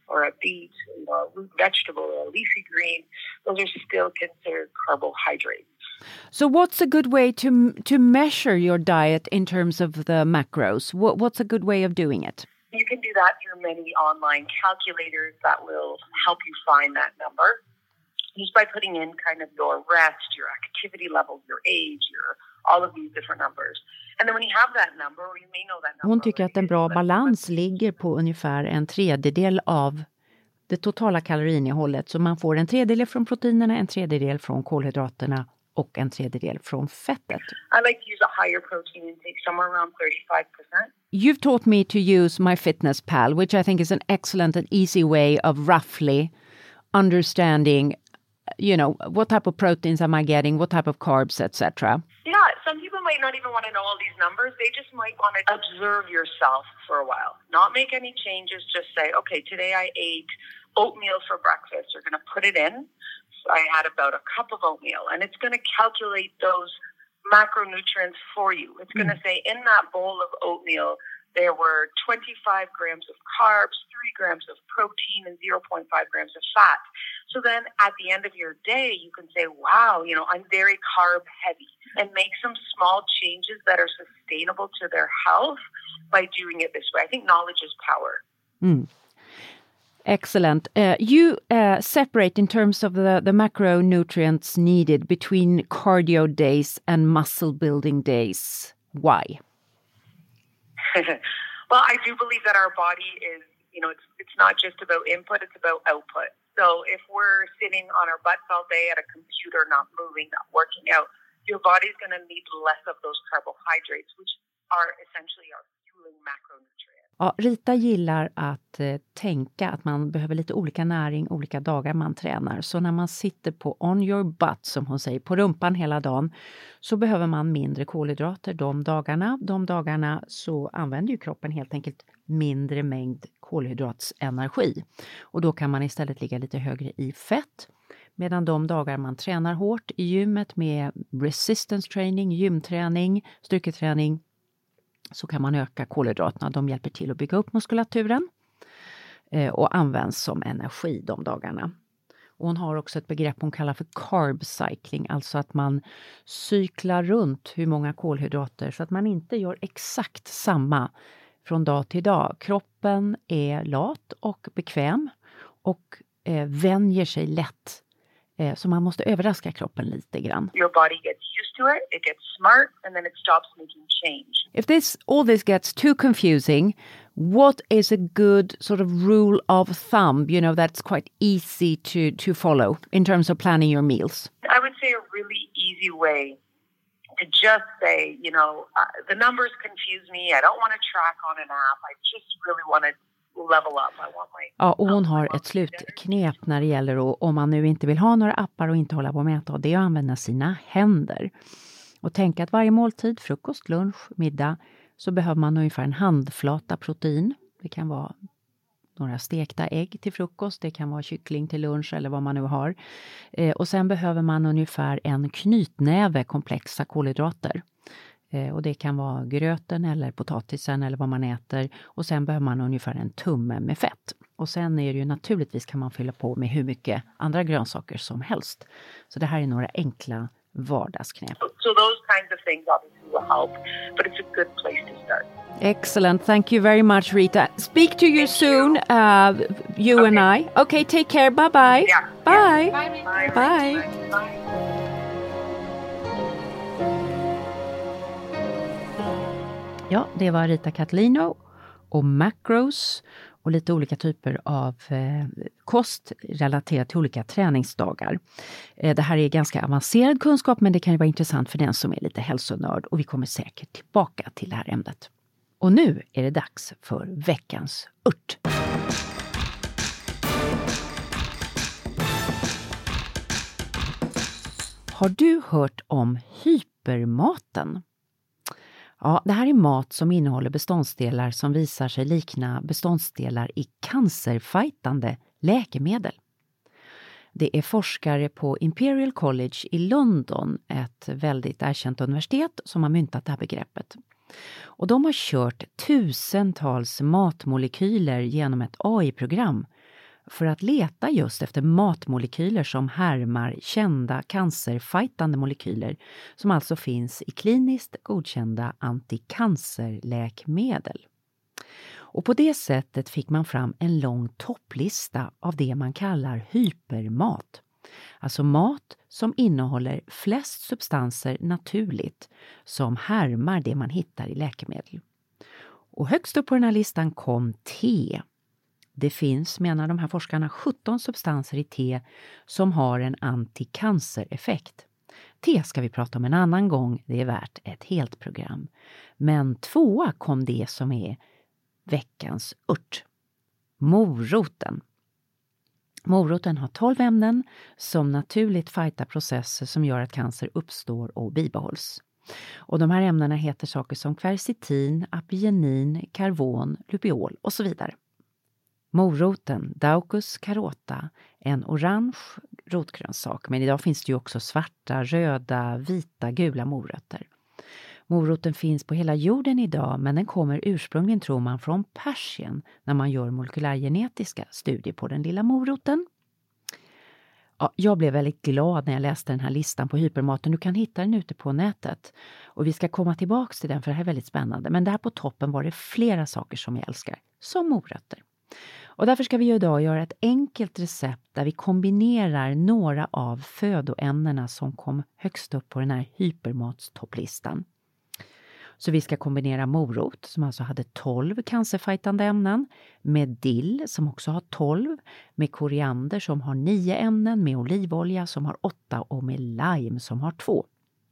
or a beet, a root vegetable, or a leafy green, those are still considered carbohydrates. So what's a good way to measure your diet in terms of the macros? What's a good way of doing it? You can do that through many online calculators that will help you find that number. Just by putting in kind of your rest, your activity level, your age, all of these different numbers. And then when you have that number, or you may know that number. Hon tycker att en bra balans ligger på ungefär en tredjedel av det totala kaloriinnehållet. Så man får en tredjedel från proteinerna, en tredjedel från kolhydraterna och en tredjedel från fettet. I like to use a higher protein intake, somewhere around 35%. You've taught me to use MyFitnessPal, which I think is an excellent and easy way of roughly understanding, what type of proteins am I getting, what type of carbs, etc. Yeah, some people might not even want to know all these numbers. They just might want to observe yourself for a while. Not make any changes, just say, okay, today I ate oatmeal for breakfast. You're going to put it in. So I had about a cup of oatmeal, and it's going to calculate those macronutrients for you. It's going to say in that bowl of oatmeal, there were 25 grams of carbs, 3 grams of protein, and 0.5 grams of fat. So then at the end of your day, you can say, wow, I'm very carb heavy, and make some small changes that are sustainable to their health by doing it this way. I think knowledge is power. Excellent. You separate in terms of the macronutrients needed between cardio days and muscle building days. Why? Well, I do believe that our body is, it's not just about input, it's about output. So if we're sitting on our butts all day at a computer, not moving, not working out, your body's going to need less of those carbohydrates, which are essentially our fueling macronutrients. Ja, Rita gillar att tänka att man behöver lite olika näring olika dagar man tränar. Så när man sitter på on your butt, som hon säger, på rumpan hela dagen, så behöver man mindre kolhydrater de dagarna. De dagarna så använder ju kroppen helt enkelt mindre mängd kolhydratsenergi. Och då kan man istället ligga lite högre i fett. Medan de dagar man tränar hårt i gymmet med resistance training, gymträning, styrketräning, så kan man öka kolhydraterna. De hjälper till att bygga upp muskulaturen och används som energi de dagarna. Och hon har också ett begrepp hon kallar för carb cycling, alltså att man cyklar runt hur många kolhydrater så att man inte gör exakt samma från dag till dag. Kroppen är lat och bekväm och vänjer sig lätt. Så man måste överraska kroppen lite grann. Your body gets used to it gets smart, and then it stops making change. If all this gets too confusing, what is a good sort of rule of thumb, that's quite easy to follow in terms of planning your meals? I would say a really easy way to just say, the numbers confuse me. I don't want to track on an app. I just really want to level up. I want my... Ja, och hon har ett slutknep när det gäller, om man nu inte vill ha några appar och inte hålla på med mäta, det är att använda sina händer. Och tänka att varje måltid, frukost, lunch, middag, så behöver man ungefär en handflata protein. Det kan vara några stekta ägg till frukost, det kan vara kyckling till lunch eller vad man nu har. Och sen behöver man ungefär en knytnäve komplexa kolhydrater. Och det kan vara gröten eller potatisen eller vad man äter. Och sen behöver man ungefär en tumme med fett. Och sen är det ju naturligtvis, kan man fylla på med hur mycket andra grönsaker som helst. Så det här är några enkla vardagsknep. So those kinds of things obviously will help, but it's a good place to start. Excellent. Thank you very much, Rita. Speak to you soon, you okay. And I. Okay, take care. Bye-bye. Yeah. Bye. Bye. Bye. Bye. Bye. Ja, det var Rita Catalino och macros och lite olika typer av kost relaterat till olika träningsdagar. Det här är ganska avancerad kunskap, men det kan ju vara intressant för den som är lite hälsonörd, och vi kommer säkert tillbaka till det här ämnet. Och nu är det dags för veckans ört. Har du hört om hypermaten? Ja, det här är mat som innehåller beståndsdelar som visar sig likna beståndsdelar i cancerfightande läkemedel. Det är forskare på Imperial College i London, ett väldigt erkänt universitet, som har myntat det här begreppet. Och de har kört tusentals matmolekyler genom ett AI-program för att leta just efter matmolekyler som härmar kända cancerfightande molekyler som alltså finns i kliniskt godkända anticancerläkemedel. Och på det sättet fick man fram en lång topplista av det man kallar hypermat. Alltså mat som innehåller flest substanser naturligt som härmar det man hittar i läkemedel. Och högst upp på den här listan kom te. Det finns, menar de här forskarna, 17 substanser i te som har en anticancereffekt. Te ska vi prata om en annan gång, det är värt ett helt program. Men 2 kom det som är veckans ört. Moroten. Moroten har 12 ämnen som naturligt fightar processer som gör att cancer uppstår och bibehålls. Och de här ämnena heter saker som kvercetin, apigenin, karvon, lupiol och så vidare. Moroten, Daucus carota, en orange rotgrönsak, men idag finns det ju också svarta, röda, vita, gula morötter. Moroten finns på hela jorden idag, men den kommer ursprungligen, tror man, från Persien när man gör molekylärgenetiska studier på den lilla moroten. Ja, jag blev väldigt glad när jag läste den här listan på hypermaten. Du kan hitta den ute på nätet. Och vi ska komma tillbaka till den för det här är väldigt spännande. Men där på toppen var det flera saker som jag älskar, som morötter. Och därför ska vi idag göra ett enkelt recept där vi kombinerar några av födoämnena som kom högst upp på den här hypermatstopplistan. Så vi ska kombinera morot som alltså hade 12 cancerfightande ämnen med dill som också har 12, med koriander som har 9 ämnen, med olivolja som har 8 och med lime som har 2.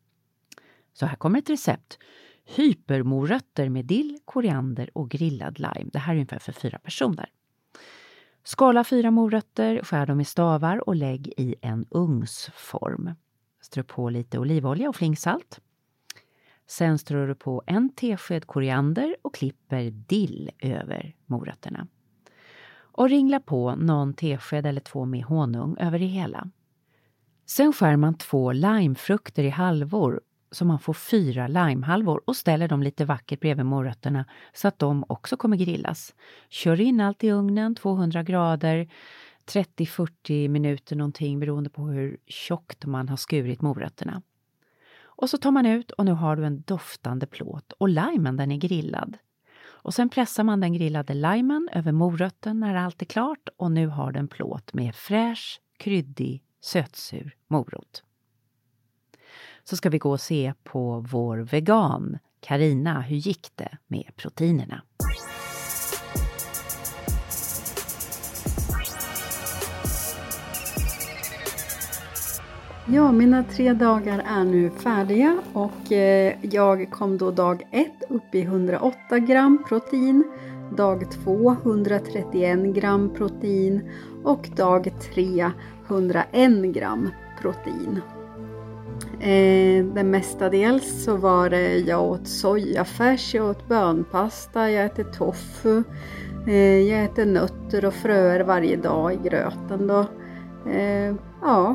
Så här kommer ett recept. Hypermorötter med dill, koriander och grillad lime. Det här är ungefär för 4 personer. Skala 4 morötter, skär dem i stavar och lägg i en ugnsform. Strö på lite olivolja och flingsalt. Sen strör du på 1 tesked koriander och klipper dill över morötterna. Och ringla på någon tesked eller 2 med honung över det hela. Sen skär man 2 limefrukter i halvor så man får 4 limehalvor och ställer dem lite vackert bredvid morötterna så att de också kommer grillas. Kör in allt i ugnen, 200 grader, 30-40 minuter någonting beroende på hur tjockt man har skurit morötterna. Och så tar man ut och nu har du en doftande plåt och limen den är grillad. Och sen pressar man den grillade limen över morötten när allt är klart och nu har den plåt med fräsch, kryddig, sötsur morot. Så ska vi gå och se på vår vegan, Carina, hur gick det med proteinerna? Ja, mina 3 dagar är nu färdiga och jag kom då dag 1 upp i 108 gram protein, dag 2 131 gram protein och dag 3 101 gram protein. Det mestadels så var det jag åt sojafärs, jag åt bönpasta, jag äter tofu, jag äter nötter och fröer varje dag i gröten då. Ja.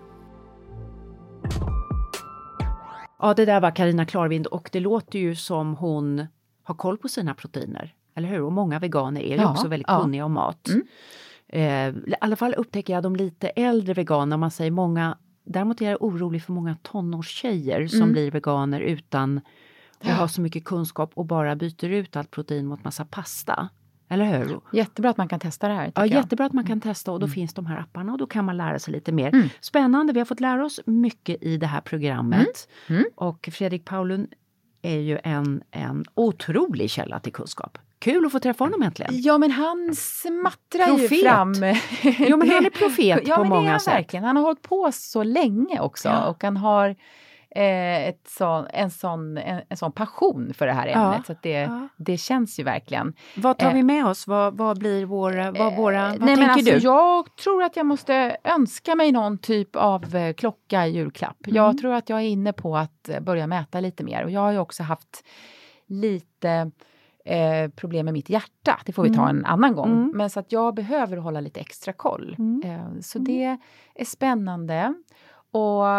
Ja, det där var Carina Klarvind och det låter ju som hon har koll på sina proteiner, eller hur? Och många veganer är ju också väldigt kunniga om mat. I alla fall upptäcker jag de lite äldre veganer, man säger många. Däremot är jag orolig för många tonårstjejer som blir veganer utan att ha så mycket kunskap och bara byter ut allt protein mot massa pasta. Eller hur? Jättebra att man kan testa det här. Ja, jättebra att man kan testa och då finns de här apparna och då kan man lära sig lite mer. Spännande, vi har fått lära oss mycket i det här programmet. Och Fredrik Paulun är ju en otrolig källa till kunskap. Kul att få träffa honom äntligen. Ja, men han smattrar ju fram. Jo, men han är profet på många sätt. Verkligen. Han har hållit på så länge också och han har en sån passion för det här ämnet så att det känns ju verkligen. Vad tar vi med oss? Vad blir våra vad nej, tänker du? Jag tror att jag måste önska mig någon typ av klocka i julklapp. Jag tror att jag är inne på att börja mäta lite mer och jag har ju också haft lite problem med mitt hjärta. Det får vi ta en annan gång. Men så att jag behöver hålla lite extra koll. Så det är spännande.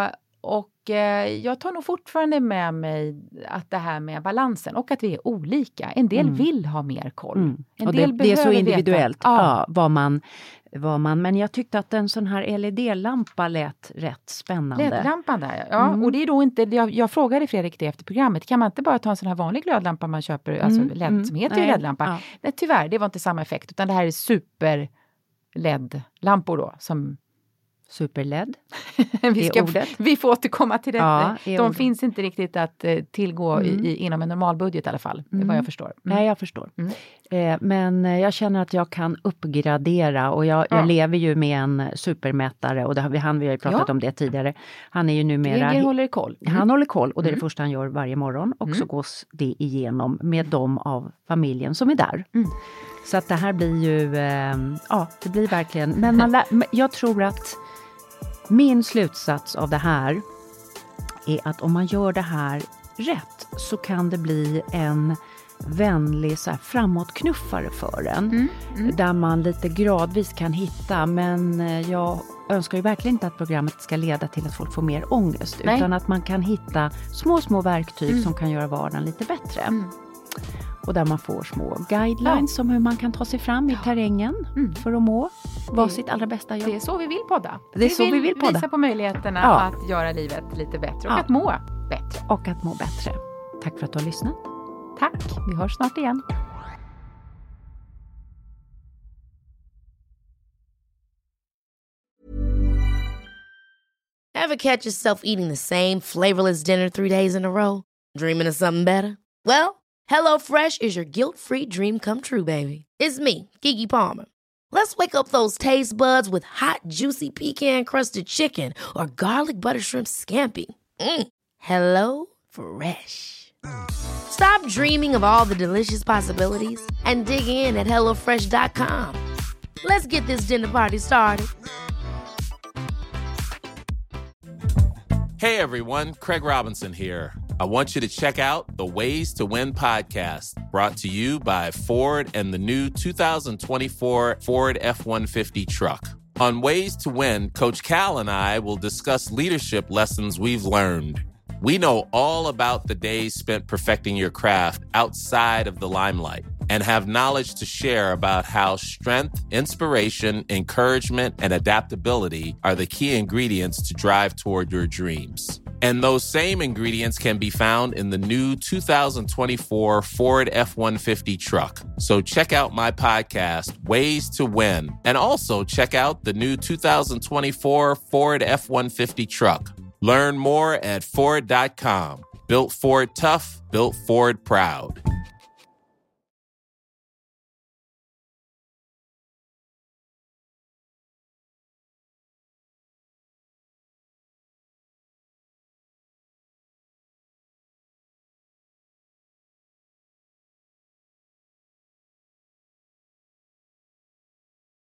Och jag tar nog fortfarande med mig att det här med balansen och att vi är olika. En del vill ha mer koll. En och del det är så individuellt veta. vad man, men jag tyckte att en sån här LED-lampa lät rätt spännande. LED-lampan där, ja. Och det är då inte, jag frågade Fredrik det efter programmet, kan man inte bara ta en sån här vanlig glödlampa man köper, alltså LED, som heter ju LED-lampa. Ja. Nej, tyvärr, det var inte samma effekt, utan det här är super LED-lampor då, som super-LED. Vi får återkomma till detta. Ja, de finns inte riktigt att tillgå inom en normal budget i alla fall. Det är vad jag förstår. Nej, jag förstår. Men jag känner att jag kan uppgradera och jag lever ju med en supermätare och vi har ju pratat om det tidigare. Han är ju numera... Greger håller koll. Han håller koll och det är det första han gör varje morgon. Och så gås det igenom med dem av familjen som är där. Så att det här blir ju... det blir verkligen... Men jag tror att min slutsats av det här är att om man gör det här rätt så kan det bli en vänlig så här, framåtknuffare för en. Där man lite gradvis kan hitta, men jag önskar ju verkligen inte att programmet ska leda till att folk får mer ångest. Nej. Utan att man kan hitta små verktyg som kan göra vardagen lite bättre. Och där man får små guidelines om hur man kan ta sig fram i terrängen för att vara sitt allra bästa jobb. Det är så vi vill podda. Det är så vi vill podda. Visa på möjligheterna att göra livet lite bättre och att må bättre. Och att må bättre. Tack för att du har lyssnat. Tack, vi hörs snart igen. Ever catch yourself eating the same flavorless dinner 3 days in a row? Dreaming of something better? Well, HelloFresh is your guilt-free dream come true, baby. It's me, Keke Palmer. Let's wake up those taste buds with hot, juicy pecan-crusted chicken or garlic butter shrimp scampi. Hello Fresh. Stop dreaming of all the delicious possibilities and dig in at HelloFresh.com. Let's get this dinner party started. Hey everyone, Craig Robinson here. I want you to check out the Ways to Win podcast, brought to you by Ford and the new 2024 Ford F-150 truck. On Ways to Win, Coach Cal and I will discuss leadership lessons we've learned. We know all about the days spent perfecting your craft outside of the limelight and have knowledge to share about how strength, inspiration, encouragement, and adaptability are the key ingredients to drive toward your dreams. And those same ingredients can be found in the new 2024 Ford F-150 truck. So check out my podcast, Ways to Win, and also check out the new 2024 Ford F-150 truck. Learn more at Ford.com. Built Ford tough, built Ford proud.